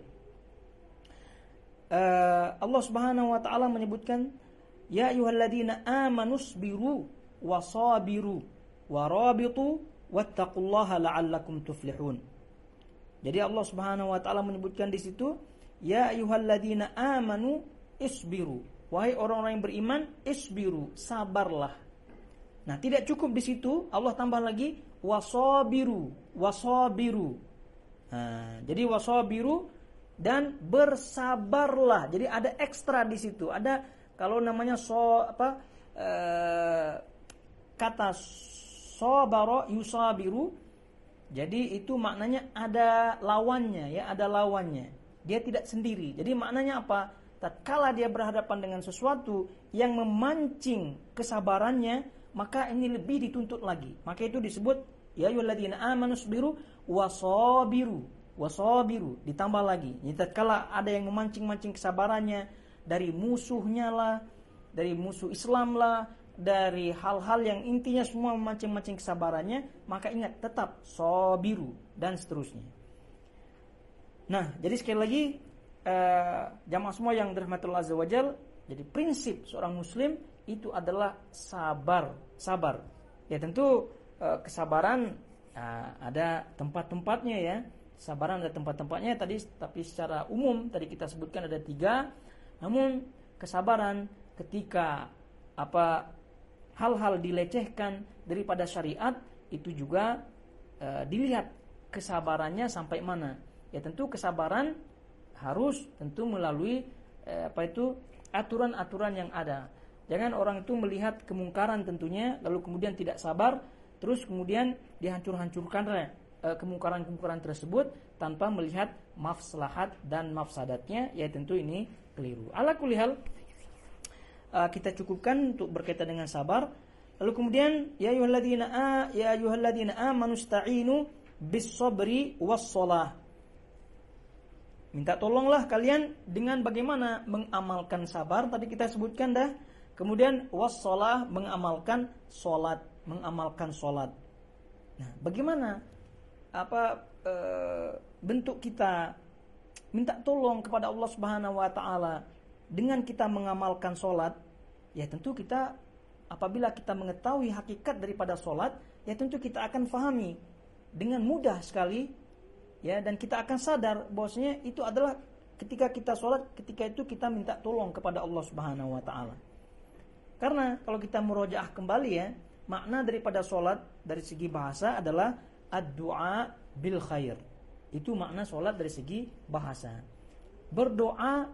Uh, Allah Subhanahu wa taala menyebutkan, ya ayyuhalladzina amanusbiru wasabiru warabitu wattaqullaha la'allakum tuflihun. Jadi Allah Subhanahu wa taala menyebutkan di situ, ya ayyuhalladzina amanu isbiru. Wahai orang-orang yang beriman, isbiru, sabarlah. Nah, tidak cukup di situ, Allah tambah lagi wasabiru, wasabiru. Nah, jadi wasabiru dan bersabarlah. Jadi ada ekstra di situ. Ada kalau namanya so apa eh, kata sabara yusabiru. Jadi itu maknanya ada lawannya ya, ada lawannya. Dia tidak sendiri. Jadi maknanya apa? Tatkala dia berhadapan dengan sesuatu yang memancing kesabarannya, maka ini lebih dituntut lagi. Maka itu disebut ya ayyuhalladzina amanu sabiru wasabiru, wasabiru, ditambah lagi. Jadi tatkala ada yang memancing-mancing kesabarannya dari musuhnya lah, dari musuh Islam lah, dari hal-hal yang intinya semua memancing-mancing kesabarannya, maka ingat tetap sabiru dan seterusnya. Nah, jadi sekali lagi eh, jamaah semua yang dirahmati Allah Azza wa Jalla, jadi prinsip seorang muslim itu adalah sabar, sabar. Ya tentu e, kesabaran e, ada tempat-tempatnya ya. Kesabaran ada tempat-tempatnya tadi, tapi secara umum tadi kita sebutkan ada tiga. Namun kesabaran ketika apa hal-hal dilecehkan daripada syariat itu juga e, dilihat kesabarannya sampai mana. Ya tentu kesabaran harus tentu melalui e, apa itu aturan-aturan yang ada. Jangan orang itu melihat kemungkaran tentunya, lalu kemudian tidak sabar, terus kemudian dihancur-hancurkan eh, kemungkaran-kemungkaran tersebut tanpa melihat maslahat dan mafsadatnya, ya tentu ini keliru. Ala kulli hal, uh, kita cukupkan untuk berkaitan dengan sabar. Lalu kemudian ya ayyuhalladzina a ya ayyuhalladzina amanu ista'inu bis-sabri was-shalah. Minta tolonglah kalian dengan bagaimana mengamalkan sabar, tadi kita sebutkan dah. Kemudian was-shalah, mengamalkan salat, mengamalkan salat. Nah, bagaimana apa e, bentuk kita minta tolong kepada Allah Subhanahu wa taala dengan kita mengamalkan salat? Ya tentu kita apabila kita mengetahui hakikat daripada salat, ya tentu kita akan fahami dengan mudah sekali. Ya, dan kita akan sadar bahwasanya itu adalah ketika kita sholat, ketika itu kita minta tolong kepada Allah Subhanahu wa taala. Karena kalau kita murojaah kembali ya, makna daripada sholat dari segi bahasa adalah ad-du'a bil khair. Itu makna sholat dari segi bahasa. Berdoa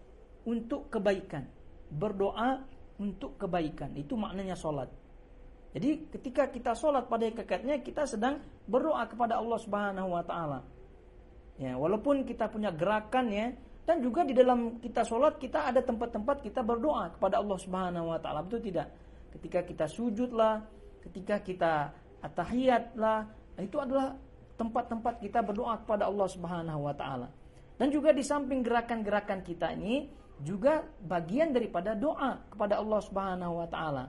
untuk kebaikan. Berdoa untuk kebaikan. Itu maknanya sholat. Jadi ketika kita sholat pada hakikatnya kita sedang berdoa kepada Allah Subhanahu wa taala. Ya, walaupun kita punya gerakan ya, dan juga di dalam kita sholat kita ada tempat-tempat kita berdoa kepada Allah Subhanahu wa taala, betul tidak? Ketika kita sujud lah, ketika kita at-tahiyat lah, itu adalah tempat-tempat kita berdoa kepada Allah Subhanahu wa taala. Dan juga di samping gerakan-gerakan kita ini juga bagian daripada doa kepada Allah Subhanahu wa taala.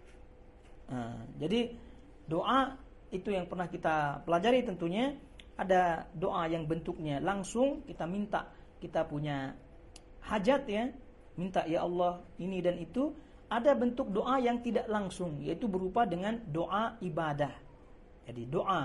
Nah, jadi doa itu yang pernah kita pelajari tentunya. Ada doa yang bentuknya langsung kita minta, kita punya hajat ya, minta ya Allah ini dan itu. Ada bentuk doa yang tidak langsung, yaitu berupa dengan doa ibadah. Jadi doa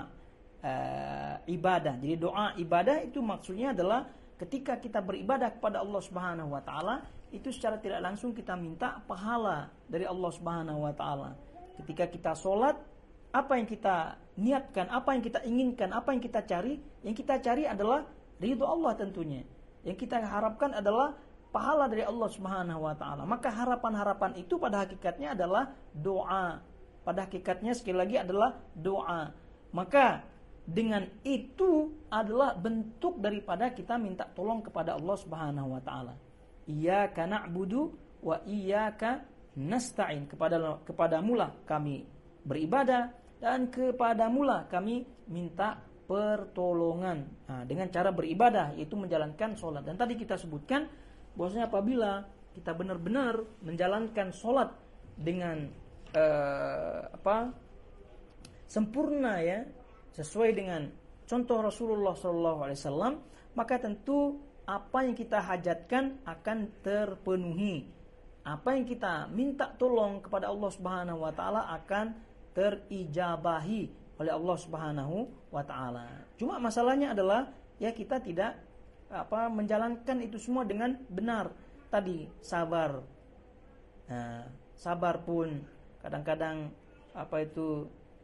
uh, ibadah. Jadi doa ibadah itu maksudnya adalah ketika kita beribadah kepada Allah Subhanahu wa taala, itu secara tidak langsung kita minta pahala dari Allah Subhanahu wa taala. Ketika kita sholat, apa yang kita niatkan, apa yang kita inginkan, apa yang kita cari, yang kita cari adalah ridho Allah tentunya. Yang kita harapkan adalah pahala dari Allah Subhanahu wa taala. Maka harapan-harapan itu pada hakikatnya adalah doa. Pada hakikatnya sekali lagi adalah doa. Maka dengan itu adalah bentuk daripada kita minta tolong kepada Allah Subhanahu wa taala. Iyyaka na'budu wa iyyaka nasta'in. Kepada kepadamulah kami beribadah dan kepadamulah kami minta pertolongan. Nah, dengan cara beribadah yaitu menjalankan sholat. Dan tadi kita sebutkan bahwasanya apabila kita benar-benar menjalankan sholat dengan uh, apa sempurna ya, sesuai dengan contoh Rasulullah shallallahu alaihi wasallam, maka tentu apa yang kita hajatkan akan terpenuhi. Apa yang kita minta tolong kepada Allah Subhanahu wa taala akan terijabahi oleh Allah Subhanahu wa taala. Cuma masalahnya adalah ya kita tidak apa menjalankan itu semua dengan benar. Tadi sabar. Nah, sabar pun kadang-kadang apa itu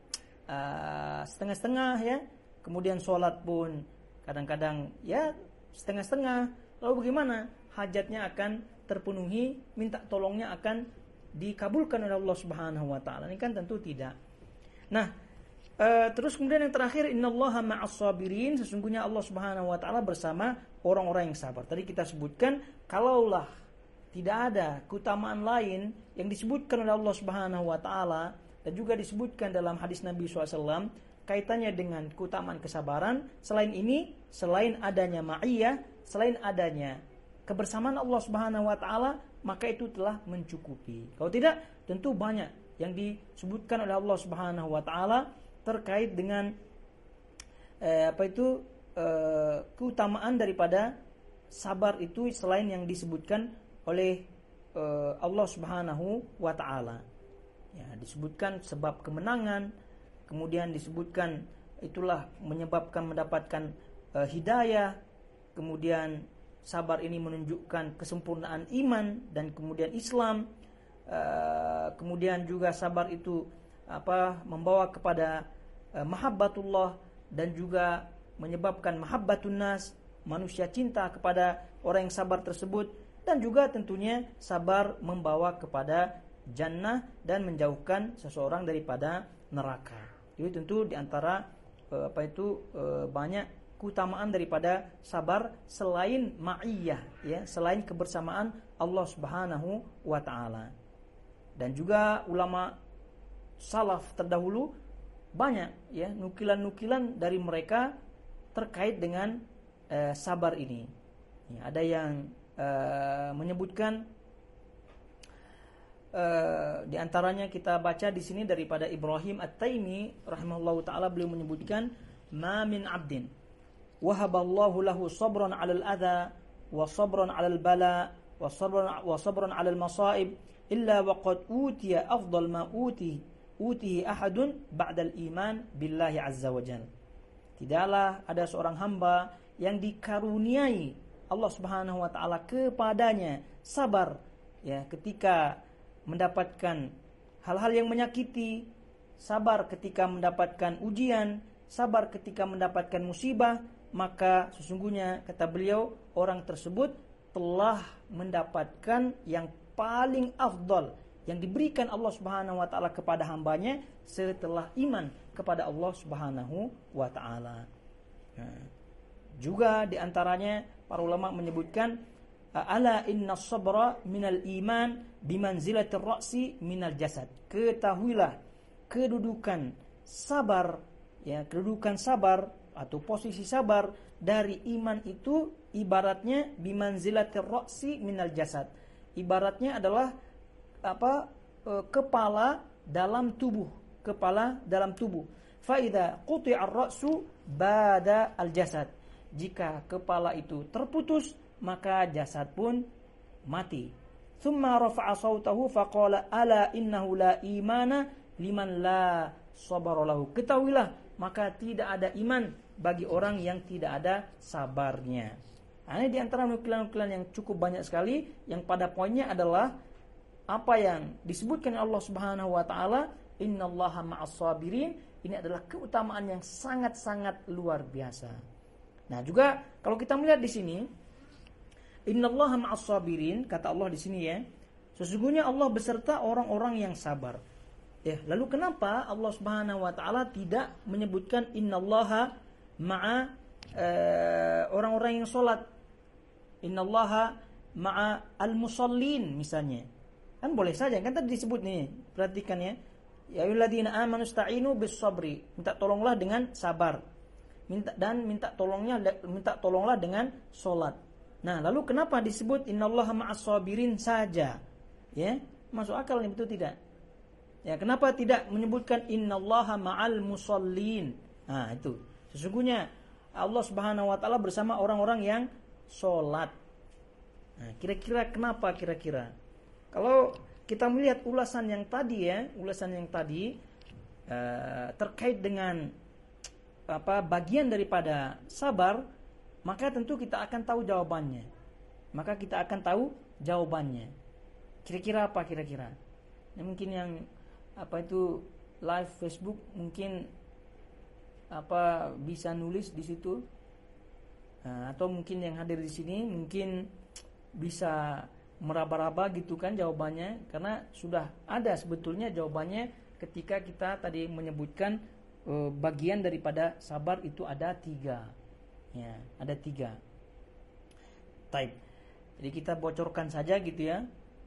uh, setengah-setengah ya. Kemudian sholat pun kadang-kadang ya setengah-setengah. Lalu bagaimana? Hajatnya akan terpenuhi, minta tolongnya akan dikabulkan oleh Allah Subhanahu wa taala. Ini kan tentu tidak. Nah, e, terus kemudian yang terakhir, innallaha ma'as sabirin, sesungguhnya Allah Subhanahu wa taala bersama orang-orang yang sabar. Tadi kita sebutkan kalaulah tidak ada keutamaan lain yang disebutkan oleh Allah Subhanahu wa taala dan juga disebutkan dalam hadis Nabi shallallahu alaihi wasallam kaitannya dengan keutamaan kesabaran, selain ini, selain adanya ma'iyah, selain adanya kebersamaan Allah Subhanahu wa taala, maka itu telah mencukupi. Kalau tidak, tentu banyak yang disebutkan oleh Allah Subhanahu wa taala terkait dengan eh, apa itu eh, keutamaan daripada sabar itu selain yang disebutkan oleh eh, Allah Subhanahu wa taala. Ya, disebutkan sebab kemenangan, kemudian disebutkan itulah menyebabkan mendapatkan eh, hidayah, kemudian sabar ini menunjukkan kesempurnaan iman dan kemudian Islam. Uh, kemudian juga sabar itu apa membawa kepada uh, mahabbatullah dan juga menyebabkan mahabbatun nas, manusia cinta kepada orang yang sabar tersebut, dan juga tentunya sabar membawa kepada jannah dan menjauhkan seseorang daripada neraka. Jadi tentu diantara uh, apa itu uh, banyak keutamaan daripada sabar selain ma'iyah ya, selain kebersamaan Allah Subhanahu wa taala. Dan juga ulama salaf terdahulu banyak ya nukilan-nukilan dari mereka terkait dengan uh, sabar ini. Ya, ada yang uh, menyebutkan uh, di antaranya kita baca di sini daripada Ibrahim At-Taimi rahimahullahu taala, beliau menyebutkan ma min 'abdin wahaballahu lahu sabran 'alal adha wa sabran 'alal bala wa sabran wa sabran 'alal masaib illa waqad utiya afdal ma uti utihi ahadun ba'dal iman billahi azza wajalla. Tidaklah ada seorang hamba yang dikaruniai Allah Subhanahu wa taala kepadanya sabar ya ketika mendapatkan hal-hal yang menyakiti, sabar ketika mendapatkan ujian, sabar ketika mendapatkan musibah, maka sesungguhnya kata beliau orang tersebut telah mendapatkan yang paling afdal yang diberikan Allah Subhanahu wa taala kepada hambanya setelah iman kepada Allah Subhanahu wa taala. Nah, juga di antaranya para ulama menyebutkan ala inna sabra minal iman bimanzilatir ra'si minal jasad. Ketahuilah kedudukan sabar ya, kedudukan sabar atau posisi sabar dari iman itu ibaratnya bimanzilatir ra'si minal jasad. Ibaratnya adalah apa e, kepala dalam tubuh, kepala dalam tubuh. Fa idza quti'a ar-ra'su bada al-jasad. Jika kepala itu terputus, maka jasad pun mati. Tsumma rafa'a sautahu faqala ala innahu la imana liman la sabara lahu. Ketahuilah, maka tidak ada iman bagi orang yang tidak ada sabarnya. Nah, ini di antara nukilan-nukilan yang cukup banyak sekali, yang pada poinnya adalah apa yang disebutkan Allah Subhanahu wa taala, innallaha ma'as sabirin. Ini adalah keutamaan yang sangat-sangat luar biasa. Nah, juga kalau kita melihat di sini, innallaha ma'as sabirin, kata Allah di sini ya, sesungguhnya Allah beserta orang-orang yang sabar. Ya, lalu kenapa Allah Subhanahu wa taala tidak menyebutkan innallaha ma'a uh, orang-orang yang salat? Innallaha ma'a al-musallin misalnya. Kan boleh saja, kan tadi disebut nih. Perhatikan ya. Ya ayyuhalladzina amanu ista'inu bis-sabri. Minta tolonglah dengan sabar. Minta dan minta tolongnya minta tolonglah dengan salat. Nah, lalu kenapa disebut innallaha ma'as sabirin saja? Ya, masuk akal nih, betul tidak? Ya, kenapa tidak menyebutkan innallaha ma'al musallin? Nah, itu. Sesungguhnya Allah Subhanahu wa taala bersama orang-orang yang salat. Nah, kira-kira kenapa kira-kira? Kalau kita melihat ulasan yang tadi ya, ulasan yang tadi uh, terkait dengan apa bagian daripada sabar, maka tentu kita akan tahu jawabannya. Maka kita akan tahu jawabannya. Kira-kira apa kira-kira? Ya, mungkin yang apa itu live Facebook mungkin apa bisa nulis di situ, nah, atau mungkin yang hadir di sini mungkin bisa meraba-raba gitu kan jawabannya, karena sudah ada sebetulnya jawabannya ketika kita tadi menyebutkan e, bagian daripada sabar itu ada tiga, ya ada tiga. Type. Jadi kita bocorkan saja gitu ya.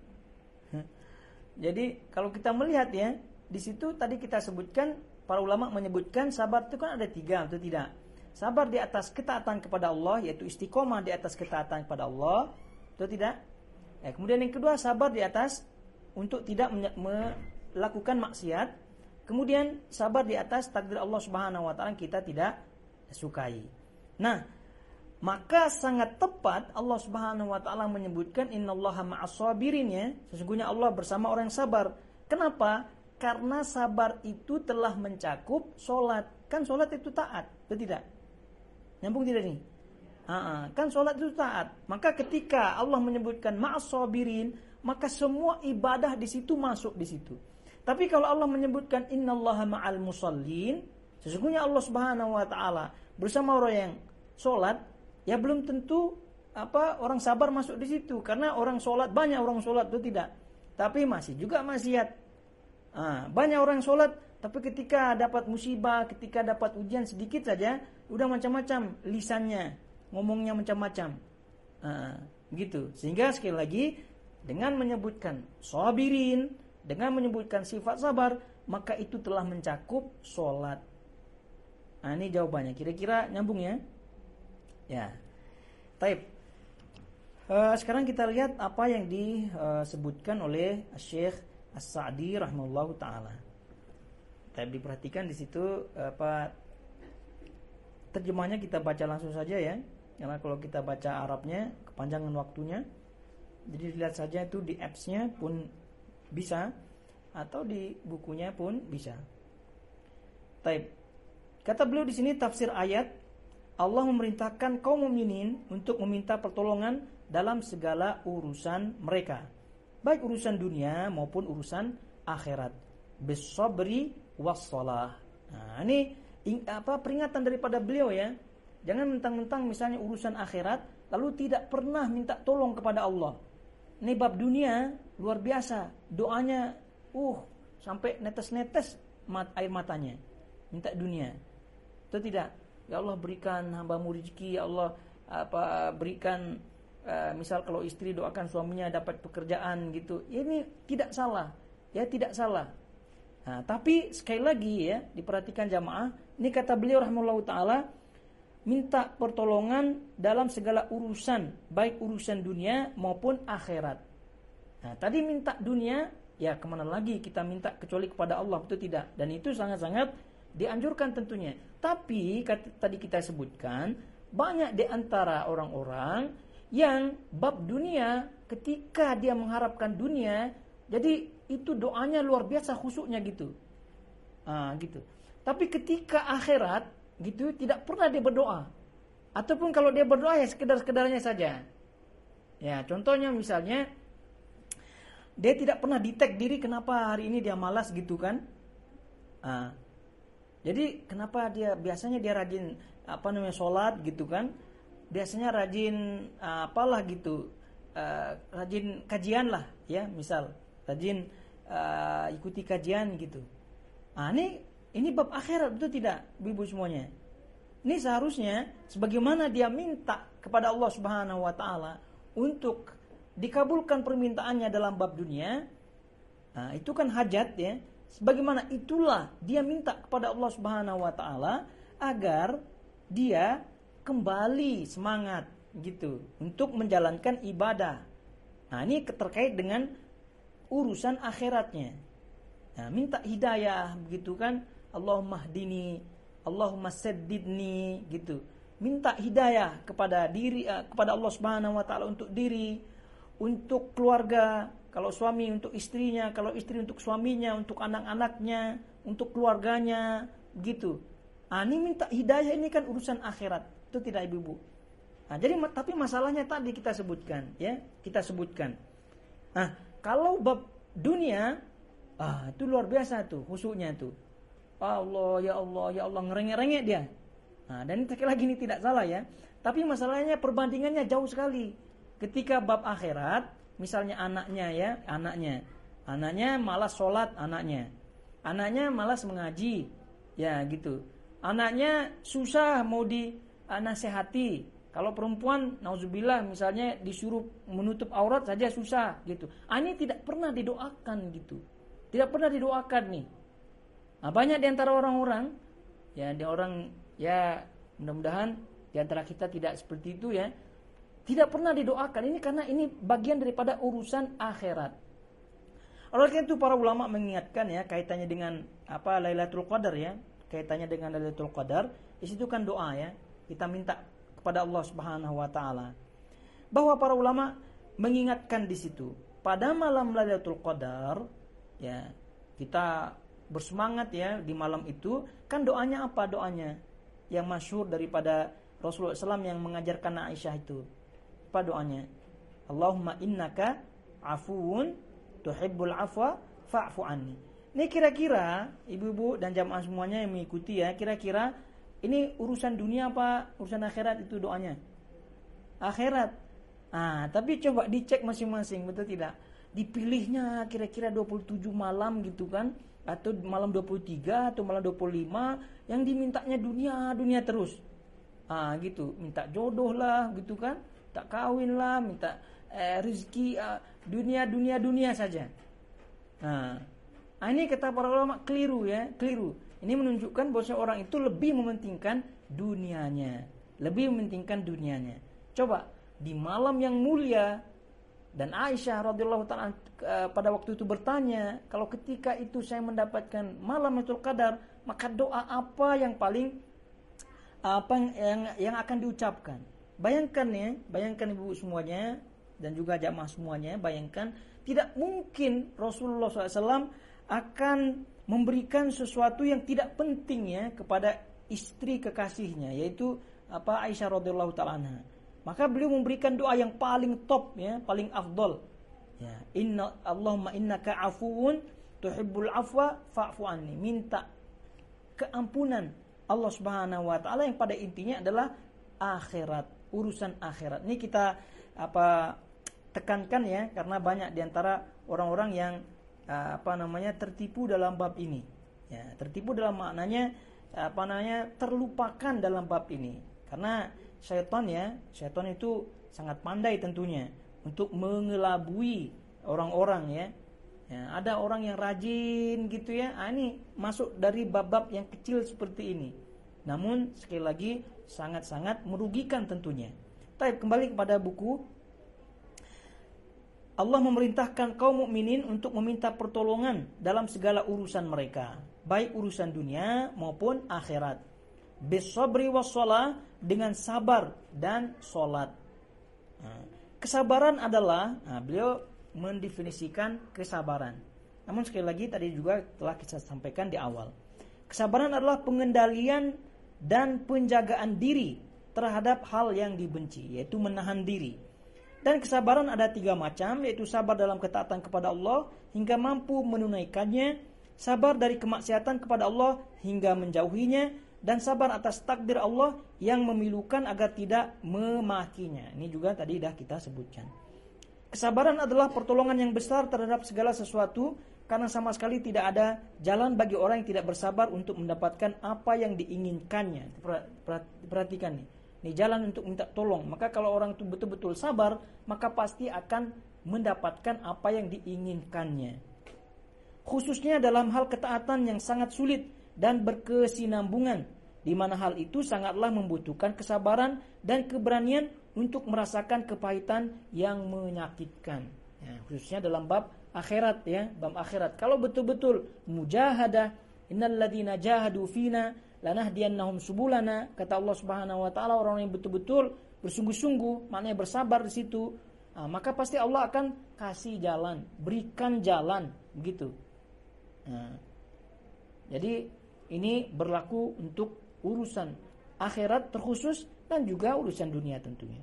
Jadi kalau kita melihat ya di situ tadi kita sebutkan, para ulama menyebutkan sabar itu kan ada tiga, atau tidak? Sabar di atas ketaatan kepada Allah, yaitu istiqomah di atas ketaatan kepada Allah, atau tidak? Ya, kemudian yang kedua sabar di atas untuk tidak melakukan maksiat. Kemudian sabar di atas takdir Allah Subhanahu wa taala yang kita tidak sukai. Nah, maka sangat tepat Allah Subhanahu wa taala menyebutkan innallaha ma'as sabirin ya. Sesungguhnya Allah bersama orang yang sabar. Kenapa? Karena sabar itu telah mencakup sholat. Kan sholat itu taat, betul tidak? Nyambung tidak nih? Aa, kan sholat itu taat. Maka ketika Allah menyebutkan ma'as sabirin, maka semua ibadah di situ masuk di situ. Tapi kalau Allah menyebutkan innallaha ma'al musallin, sesungguhnya Allah Subhanahu wa taala bersama orang yang sholat, ya belum tentu apa orang sabar masuk di situ, karena orang sholat banyak orang sholat itu tidak. Tapi masih juga maksiat. Aa, banyak orang sholat, tapi ketika dapat musibah, ketika dapat ujian sedikit saja, udah macam-macam lisannya, ngomongnya macam-macam, uh, gitu. Sehingga sekali lagi dengan menyebutkan sabirin, Dengan menyebutkan sifat sabar, maka itu telah mencakup sholat. Nah, ini jawabannya. Kira-kira nyambung ya? Ya. Taib. Uh, sekarang kita lihat apa yang disebutkan oleh Syekh As-Sa'di rahimahullahu taala. Taib, diperhatikan di situ apa terjemahnya, kita baca langsung saja ya. Karena kalau kita baca Arabnya kepanjangan waktunya. Jadi lihat saja itu di apps-nya pun bisa, atau di bukunya pun bisa. Taib. Kata beliau di sini tafsir ayat, Allah memerintahkan kaum mukminin untuk meminta pertolongan dalam segala urusan mereka, baik urusan dunia maupun urusan akhirat. Bisabri wassalah. Nah, ini apa peringatan daripada beliau ya. Jangan mentang-mentang misalnya urusan akhirat lalu tidak pernah minta tolong kepada Allah. Ini bab dunia luar biasa, doanya uh sampai netes-netes mat, air matanya, minta dunia. Itu tidak. Ya Allah, berikan hamba-Mu rezeki, ya Allah apa berikan uh, misal kalau istri doakan suaminya dapat pekerjaan gitu. Ini tidak salah. Ya, tidak salah. Nah, tapi sekali lagi ya, diperhatikan jamaah, ini kata beliau rahimahullahu taala, minta pertolongan dalam segala urusan, baik urusan dunia maupun akhirat. Nah, tadi minta dunia, ya kemana lagi kita minta kecuali kepada Allah, betul tidak? Dan itu sangat-sangat dianjurkan tentunya. Tapi kata, tadi kita sebutkan, banyak di antara orang-orang yang bab dunia, ketika dia mengharapkan dunia, jadi itu doanya luar biasa khusyuknya gitu. Ah, gitu. Tapi ketika akhirat gitu tidak pernah dia berdoa. Ataupun kalau dia berdoa ya sekedar-sekedarnya saja. Ya, contohnya misalnya dia tidak pernah detect diri kenapa hari ini dia malas gitu kan. Ah. Jadi kenapa dia biasanya dia rajin apa namanya sholat gitu kan. Biasanya rajin apalah gitu. Uh, rajin kajian lah ya, misal rajin uh, ikuti kajian gitu. Ah, ini ini bab akhirat, betul tidak, ibu semuanya? Ini seharusnya sebagaimana dia minta kepada Allah Subhanahu wa taala untuk dikabulkan permintaannya dalam bab dunia. Nah, itu kan hajat ya. Sebagaimana itulah dia minta kepada Allah Subhanahu wa taala agar dia kembali semangat gitu untuk menjalankan ibadah. Nah, ini terkait dengan urusan akhiratnya. Nah, minta hidayah begitu kan, Allahumma hdini, Allahumma saddidni gitu. Minta hidayah kepada diri uh, kepada Allah Subhanahu wa taala untuk diri, untuk keluarga, kalau suami untuk istrinya, kalau istri untuk suaminya, untuk anak-anaknya, untuk keluarganya, begitu. Ah, ini minta hidayah, ini kan urusan akhirat. Itu tidak ibu-ibu. Nah, jadi tapi masalahnya tadi kita sebutkan, ya, kita sebutkan. Nah, kalau bab dunia, ah itu luar biasa tuh, khusyuknya tuh. Allah, ya Allah, ya Allah, ngerengek-rengek dia. Nah, dan sekali lagi ini tidak salah ya. Tapi masalahnya perbandingannya jauh sekali. Ketika bab akhirat, misalnya anaknya ya, anaknya. Anaknya malas sholat, anaknya. Anaknya malas mengaji. Ya, gitu. Anaknya susah mau dinasehati. Kalau perempuan, nauzubillah misalnya disuruh menutup aurat saja susah gitu. Ah, ini tidak pernah didoakan gitu. Tidak pernah didoakan nih. Nah, banyak di antara orang-orang, ya di orang, ya mudah-mudahan di antara kita tidak seperti itu ya. Tidak pernah didoakan. Ini karena ini bagian daripada urusan akhirat. Oleh karena itu para ulama mengingatkan ya kaitannya dengan apa Lailatul Qadar ya, kaitannya dengan Lailatul Qadar. Di situ kan doa ya. Kita minta kepada Allah Subhanahu wa taala. Bahwa para ulama mengingatkan di situ pada malam Lailatul Qadar ya, kita bersemangat ya di malam itu. Kan doanya apa doanya? Yang masyhur daripada Rasulullah shallallahu alaihi wasallam yang mengajarkan Aisyah itu. Apa doanya? Allahumma innaka afuwun tuhibbul afwa fa'fu anni. Ini kira-kira ibu-ibu dan jamaah semuanya yang mengikuti ya, kira-kira ini urusan dunia apa urusan akhirat itu doanya? Akhirat. Ah, tapi coba dicek masing-masing, betul tidak? Dipilihnya kira-kira dua puluh tujuh malam gitu kan, atau malam dua puluh tiga atau malam dua puluh lima yang dimintanya dunia, dunia terus. Ah, gitu, minta jodoh lah gitu kan, minta kawin lah, minta eh, rezeki, eh, dunia, dunia, dunia saja. Nah, ini kata para ulama keliru ya, keliru. Ini menunjukkan bahwa orang itu lebih mementingkan dunianya, lebih mementingkan dunianya. Coba di malam yang mulia, dan Aisyah radhiyallahu taala pada waktu itu bertanya, kalau ketika itu saya mendapatkan malam Lailatul Qadar, maka doa apa yang paling apa yang yang akan diucapkan? Bayangkan ya, bayangkan ibu semuanya dan juga jamaah semuanya, bayangkan tidak mungkin Rasulullah shallallahu alaihi wasallam akan memberikan sesuatu yang tidak penting ya kepada istri kekasihnya, yaitu apa Aisyah radhiyallahu taala anha. Maka beliau memberikan doa yang paling top ya, paling afdol. Ya, inna Allahumma innaka afuwun tuhibbul afwa fa'fu anni. Minta keampunan Allah Subhanahu wa taala yang pada intinya adalah akhirat, urusan akhirat. Ini kita apa tekankan ya, karena banyak diantara orang-orang yang apa namanya tertipu dalam bab ini. Ya, tertipu dalam maknanya apa namanya terlupakan dalam bab ini. Karena syaitan ya, syaitan itu sangat pandai tentunya untuk mengelabui orang-orang ya. Ya, ada orang yang rajin gitu ya. Ah, ini masuk dari bab-bab yang kecil seperti ini. Namun sekali lagi sangat-sangat merugikan tentunya. Baik, kembali kepada buku. Allah memerintahkan kaum mukminin untuk meminta pertolongan dalam segala urusan mereka, baik urusan dunia maupun akhirat. Bisabri wassalah, dengan sabar dan solat. Nah, kesabaran adalah, nah, beliau mendefinisikan kesabaran. Namun sekali lagi tadi juga telah kita sampaikan di awal. Kesabaran adalah pengendalian dan penjagaan diri terhadap hal yang dibenci, yaitu menahan diri. Dan kesabaran ada tiga macam, yaitu sabar dalam ketaatan kepada Allah hingga mampu menunaikannya, sabar dari kemaksiatan kepada Allah hingga menjauhinya, dan sabar atas takdir Allah yang memilukan agar tidak memakinya. Ini juga tadi dah kita sebutkan. Kesabaran adalah pertolongan yang besar terhadap segala sesuatu, karena sama sekali tidak ada jalan bagi orang yang tidak bersabar untuk mendapatkan apa yang diinginkannya. Perhatikan nih. Ini jalan untuk minta tolong. Maka kalau orang itu betul-betul sabar, maka pasti akan mendapatkan apa yang diinginkannya. Khususnya dalam hal ketaatan yang sangat sulit dan berkesinambungan, di mana hal itu sangatlah membutuhkan kesabaran dan keberanian untuk merasakan kepahitan yang menyakitkan. Ya, khususnya dalam bab akhirat ya, bab akhirat. Kalau betul-betul mujahadah, innal ladzina jahadu fina lanahdiyannahum subulana, kata Allah Subhanahu wa taala, orang yang betul-betul bersungguh-sungguh, maknanya bersabar di situ, nah, maka pasti Allah akan kasih jalan, berikan jalan, begitu. Nah, jadi ini berlaku untuk urusan akhirat terkhusus dan juga urusan dunia tentunya.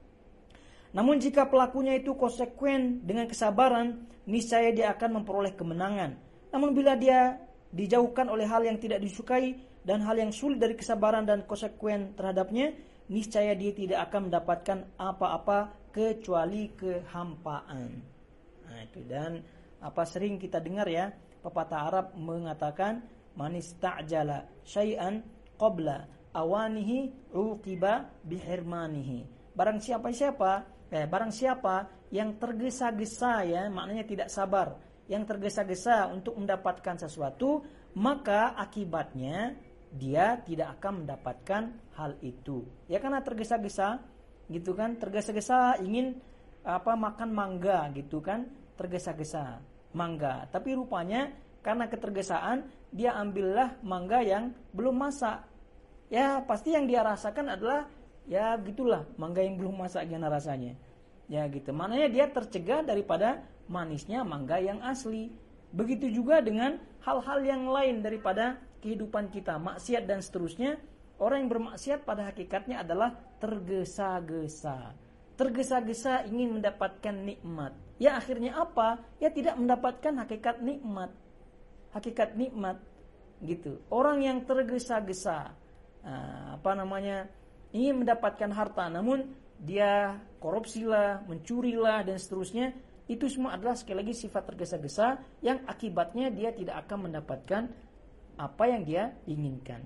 Namun jika pelakunya itu konsekuen dengan kesabaran, niscaya dia akan memperoleh kemenangan. Namun bila dia dijauhkan oleh hal yang tidak disukai dan hal yang sulit dari kesabaran dan konsekuen terhadapnya, niscaya dia tidak akan mendapatkan apa-apa kecuali kehampaan. Nah, itu. Dan apa sering kita dengar ya, pepatah Arab mengatakan man ista'jala syai'an qabla awanihi uqiba bihirmanihi. Barang siapa siapa, eh, barang siapa yang tergesa-gesa ya, maknanya tidak sabar, yang tergesa-gesa untuk mendapatkan sesuatu, maka akibatnya dia tidak akan mendapatkan hal itu. Ya karena tergesa-gesa gitu kan, tergesa-gesa ingin apa makan mangga gitu kan, tergesa-gesa mangga. Tapi rupanya karena ketergesaan dia ambillah mangga yang belum masak. Ya pasti yang dia rasakan adalah ya gitulah, mangga yang belum masak gimana rasanya. Ya gitu. Maknanya dia tercegah daripada manisnya mangga yang asli. Begitu juga dengan hal-hal yang lain daripada kehidupan kita, maksiat dan seterusnya. Orang yang bermaksiat pada hakikatnya adalah tergesa-gesa. Tergesa-gesa ingin mendapatkan nikmat. Ya akhirnya apa? Ya tidak mendapatkan hakikat nikmat. Hakikat nikmat gitu. Orang yang tergesa-gesa apa namanya ingin mendapatkan harta, namun dia korupsilah, mencurilah dan seterusnya, itu semua adalah sekali lagi sifat tergesa-gesa yang akibatnya dia tidak akan mendapatkan apa yang dia inginkan.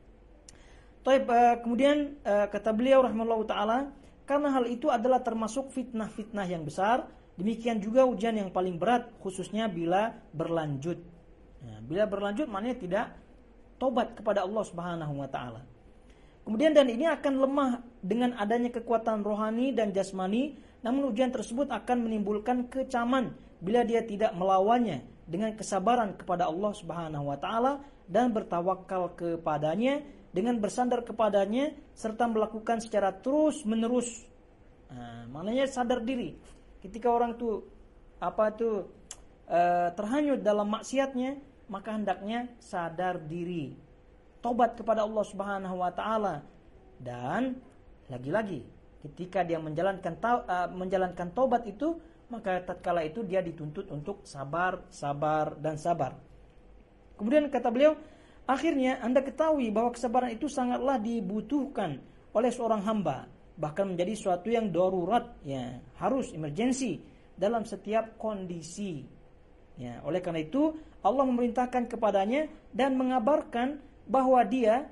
Taib, uh, kemudian uh, kata beliau rahimahullah taala, karena hal itu adalah termasuk fitnah-fitnah yang besar, Demikian juga ujian yang paling berat khususnya bila berlanjut. Nah, bila berlanjut maknanya tidak tobat kepada Allah Subhanahu wa taala. Kemudian dan ini akan lemah dengan adanya kekuatan rohani dan jasmani, namun ujian tersebut akan menimbulkan kecaman bila dia tidak melawannya dengan kesabaran kepada Allah Subhanahu wa taala dan bertawakal kepadanya dengan bersandar kepadanya serta melakukan secara terus-menerus. Nah, maknanya sadar diri. Ketika orang tuh apa tuh e, terhanyut dalam maksiatnya, maka hendaknya sadar diri, tobat kepada Allah Subhanahu wa taala, dan lagi-lagi ketika dia menjalankan ta, uh, menjalankan tobat itu, maka tatkala itu dia dituntut untuk sabar, sabar dan sabar. Kemudian kata beliau, akhirnya Anda ketahui bahwa kesabaran itu sangatlah dibutuhkan oleh seorang hamba, bahkan menjadi suatu yang darurat, ya, harus emergensi dalam setiap kondisi. Ya, oleh karena itu Allah memerintahkan kepadanya dan mengabarkan bahwa dia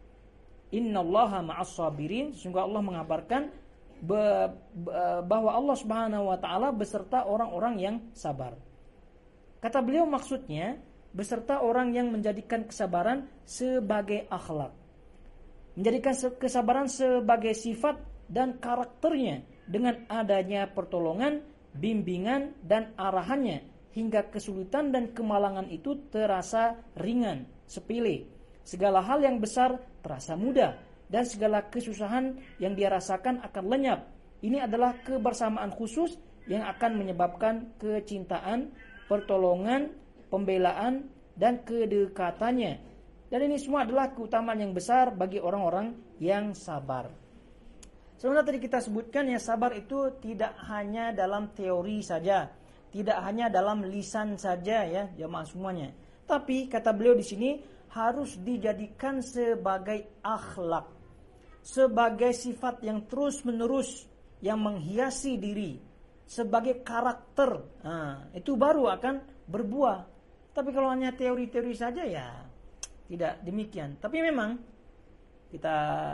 innallaha ma'as sabirin, sesungguhnya Allah mengabarkan be, be, bahwa Allah Subhanahu wa taala beserta orang-orang yang sabar. Kata beliau maksudnya beserta orang yang menjadikan kesabaran sebagai akhlak, menjadikan kesabaran sebagai sifat dan karakternya dengan adanya pertolongan, bimbingan dan arahannya hingga kesulitan dan kemalangan itu terasa ringan, sepele. Segala hal yang besar terasa mudah dan segala kesusahan yang dia rasakan akan lenyap. Ini adalah kebersamaan khusus yang akan menyebabkan kecintaan, pertolongan, pembelaan dan kedekatannya. Dan ini semua adalah keutamaan yang besar bagi orang-orang yang sabar. Sebenarnya tadi kita sebutkan ya, sabar itu tidak hanya dalam teori saja, tidak hanya dalam lisan saja ya, jamaah semuanya. Tapi kata beliau di sini harus dijadikan sebagai akhlak, sebagai sifat yang terus-menerus yang menghiasi diri, sebagai karakter. Nah, itu baru akan berbuah. Tapi kalau hanya teori-teori saja ya tidak demikian. Tapi memang kita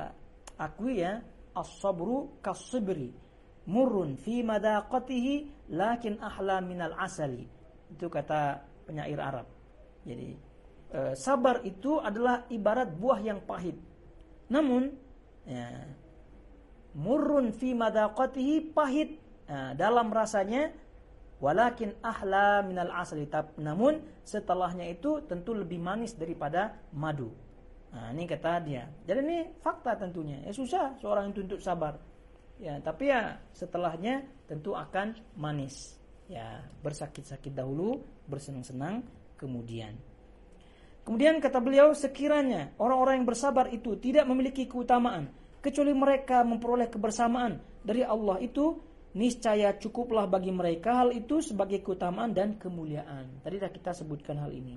akui ya, as-sabru kas-sibri murrun fi madaqatihi lakin ahla minal asali. Itu kata penyair Arab. Jadi e, sabar itu adalah ibarat buah yang pahit. Namun ya, murrun fi madaqatihi, pahit e, dalam rasanya, walakin ahla minal asali. Namun setelahnya itu tentu lebih manis daripada madu. Nah, ini kata dia. Jadi ini fakta tentunya. Ya susah seorang itu untuk sabar. Ya, tapi ya setelahnya tentu akan manis. Ya, bersakit-sakit dahulu, bersenang-senang kemudian. Kemudian kata beliau, sekiranya orang-orang yang bersabar itu tidak memiliki keutamaan kecuali mereka memperoleh kebersamaan dari Allah, itu niscaya cukuplah bagi mereka hal itu sebagai keutamaan dan kemuliaan. Tadi dah kita sebutkan hal ini.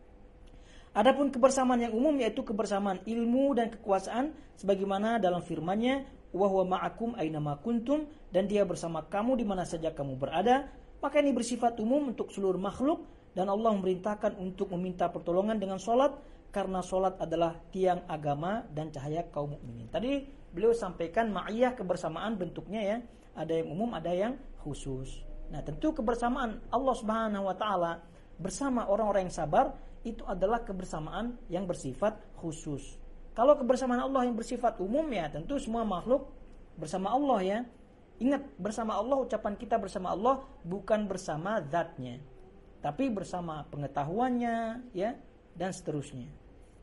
Adapun kebersamaan yang umum yaitu kebersamaan ilmu dan kekuasaan sebagaimana dalam firman-Nya, wa huwa ma'akum aina ma kuntum, dan dia bersama kamu di mana saja kamu berada, maka ini bersifat umum untuk seluruh makhluk, dan Allah memerintahkan untuk meminta pertolongan dengan salat karena salat adalah tiang agama dan cahaya kaum mukminin. Tadi beliau sampaikan ma'iyah, kebersamaan bentuknya ya, ada yang umum, ada yang khusus. Nah, tentu kebersamaan Allah Subhanahu wa taala bersama orang-orang yang sabar itu adalah kebersamaan yang bersifat khusus. Kalau kebersamaan Allah yang bersifat umum ya tentu semua makhluk bersama Allah ya. Ingat, bersama Allah, ucapan kita bersama Allah bukan bersama zatnya, tapi bersama pengetahuannya ya, dan seterusnya.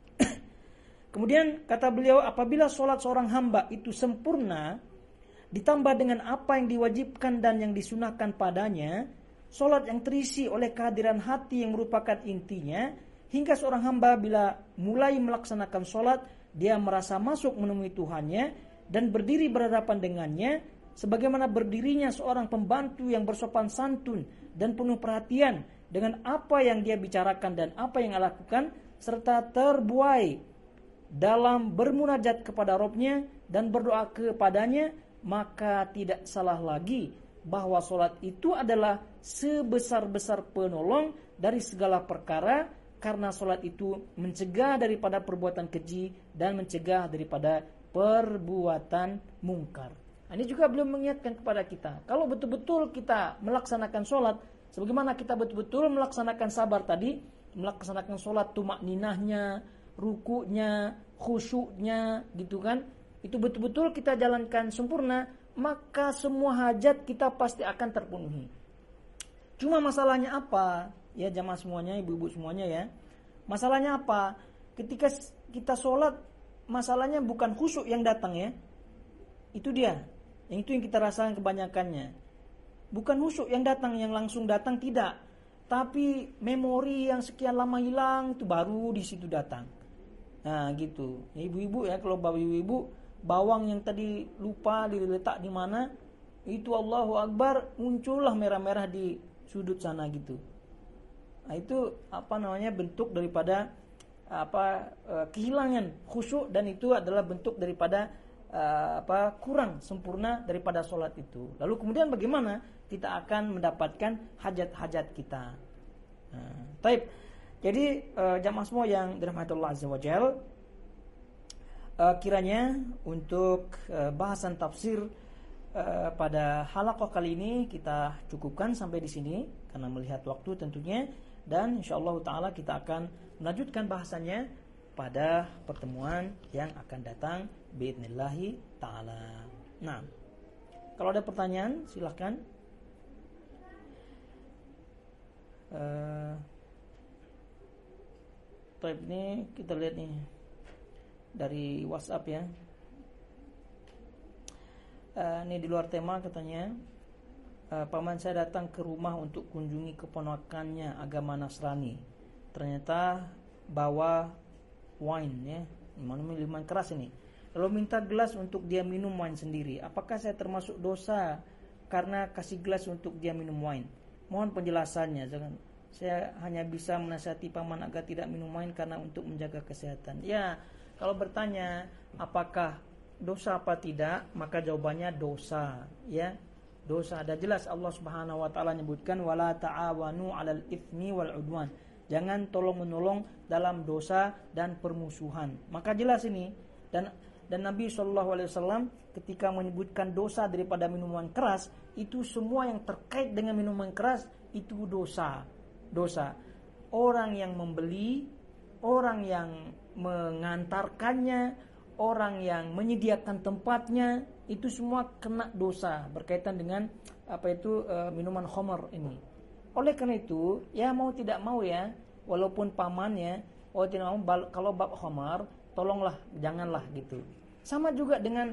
Kemudian kata beliau, apabila sholat seorang hamba itu sempurna ditambah dengan apa yang diwajibkan dan yang disunahkan padanya, sholat yang terisi oleh kehadiran hati yang merupakan intinya, hingga seorang hamba bila mulai melaksanakan sholat, dia merasa masuk menemui Tuhannya dan berdiri berhadapan dengannya, sebagaimana berdirinya seorang pembantu yang bersopan santun dan penuh perhatian dengan apa yang dia bicarakan dan apa yang dia lakukan, serta terbuai dalam bermunajat kepada Rabb-Nya dan berdoa kepadanya, maka tidak salah lagi bahwa sholat itu adalah sebesar-besar penolong dari segala perkara, karena sholat itu mencegah daripada perbuatan keji dan mencegah daripada perbuatan mungkar. Nah, ini juga beliau mengingatkan kepada kita. Kalau betul-betul kita melaksanakan sholat, sebagaimana kita betul-betul melaksanakan sabar tadi, melaksanakan sholat tumak ninahnya, rukunya, khusyuknya, gitu kan, itu betul-betul kita jalankan sempurna, maka semua hajat kita pasti akan terpenuhi. Cuma masalahnya apa? Ya jamaah semuanya, ibu-ibu semuanya ya. Masalahnya apa? Ketika kita sholat, masalahnya bukan khusyuk yang datang ya. Itu dia. Yang itu yang kita rasakan kebanyakannya. Bukan khusyuk yang datang, yang langsung datang, tidak. Tapi memori yang sekian lama hilang, itu baru di situ datang. Nah gitu. Ya, ibu-ibu ya, kalau bapak ibu-ibu, bawang yang tadi lupa diletak di mana, itu Allahu Akbar, muncullah merah-merah di sudut sana gitu. Nah, itu apa namanya, bentuk daripada apa uh, kehilangan khusyuk, dan itu adalah bentuk daripada uh, apa kurang sempurna daripada sholat itu. Lalu kemudian bagaimana kita akan mendapatkan hajat-hajat kita? Nah, taib. Jadi uh, jamaah semua yang dirahmati Allah Azza wa Jalla, uh, kiranya untuk uh, bahasan tafsir uh, pada halaqah kali ini kita cukupkan sampai di sini karena melihat waktu tentunya. Dan insyaallah ta'ala kita akan melanjutkan bahasannya pada pertemuan yang akan datang biidnillahi ta'ala. Nah, kalau ada pertanyaan silahkan. uh, Taib ini kita lihat nih dari WhatsApp ya. uh, Ini di luar tema katanya. Uh, paman saya datang ke rumah untuk kunjungi keponakannya agama Nasrani. Ternyata bawa wine ya, minuman keras ini. Lalu minta gelas untuk dia minum wine sendiri. Apakah saya termasuk dosa karena kasih gelas untuk dia minum wine? Mohon penjelasannya. Jangan, saya hanya bisa menasihati paman agar tidak minum wine karena untuk menjaga kesehatan. Ya, kalau bertanya apakah dosa apa tidak, maka jawabannya dosa ya. Dosa. Ada jelas Allah Subhanahu wa taala menyebutkan wala ta'awanu 'alal itsmi wal 'udwan. Jangan tolong-menolong dalam dosa dan permusuhan. Maka jelas ini, dan dan Nabi sallallahu alaihi wasallam ketika menyebutkan dosa daripada minuman keras, itu semua yang terkait dengan minuman keras itu dosa. Dosa. Orang yang membeli, orang yang mengantarkannya, orang yang menyediakan tempatnya, itu semua kena dosa berkaitan dengan apa itu e, minuman khamar ini. Oleh karena itu, ya mau tidak mau ya, walaupun pamannya, oh tidak mau bal, kalau bab khamar, tolonglah janganlah gitu. Sama juga dengan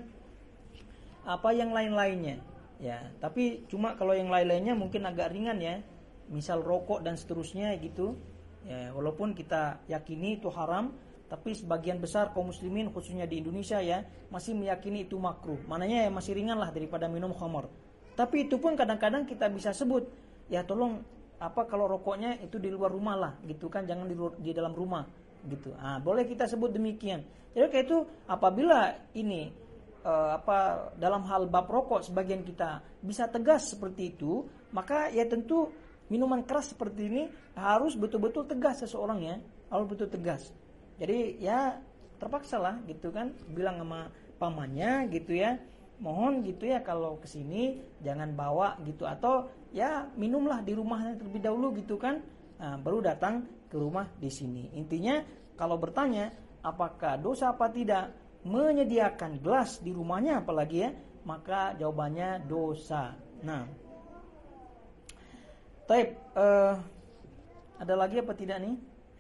apa yang lain-lainnya, ya. Tapi cuma kalau yang lain-lainnya mungkin agak ringan ya, misal rokok dan seterusnya gitu. Ya, walaupun kita yakini itu haram, tapi sebagian besar kaum muslimin khususnya di Indonesia ya masih meyakini itu makruh. Mananya ya masih ringan lah daripada minum khamar. Tapi itu pun kadang-kadang kita bisa sebut, ya tolong apa kalau rokoknya itu di luar rumah lah gitu kan, jangan di, di dalam rumah gitu. Ah, boleh kita sebut demikian. Jadi kayak itu apabila ini uh, apa dalam hal bab rokok sebagian kita bisa tegas seperti itu, maka ya tentu minuman keras seperti ini harus betul-betul tegas seseorang ya, harus betul tegas. Jadi ya terpaksa lah gitu kan, bilang sama pamannya gitu ya, mohon gitu ya kalau kesini jangan bawa gitu, atau ya minumlah di rumahnya terlebih dahulu gitu kan, nah, baru datang ke rumah di sini. Intinya kalau bertanya apakah dosa apa tidak menyediakan gelas di rumahnya apalagi ya, maka jawabannya dosa. Nah, taib, uh, ada lagi apa tidak nih?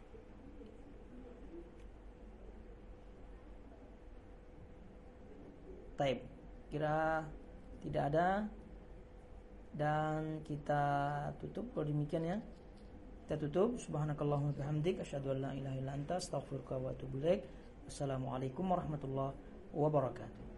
Taib, kira tidak ada, dan kita tutup kalau demikian ya. Kita tutup. Subhanakallahumma wa bihamdik asyhadu an la ilaha illa anta astaghfiruka wa atubu ilaik. Wassalamualaikum warahmatullahi wabarakatuh.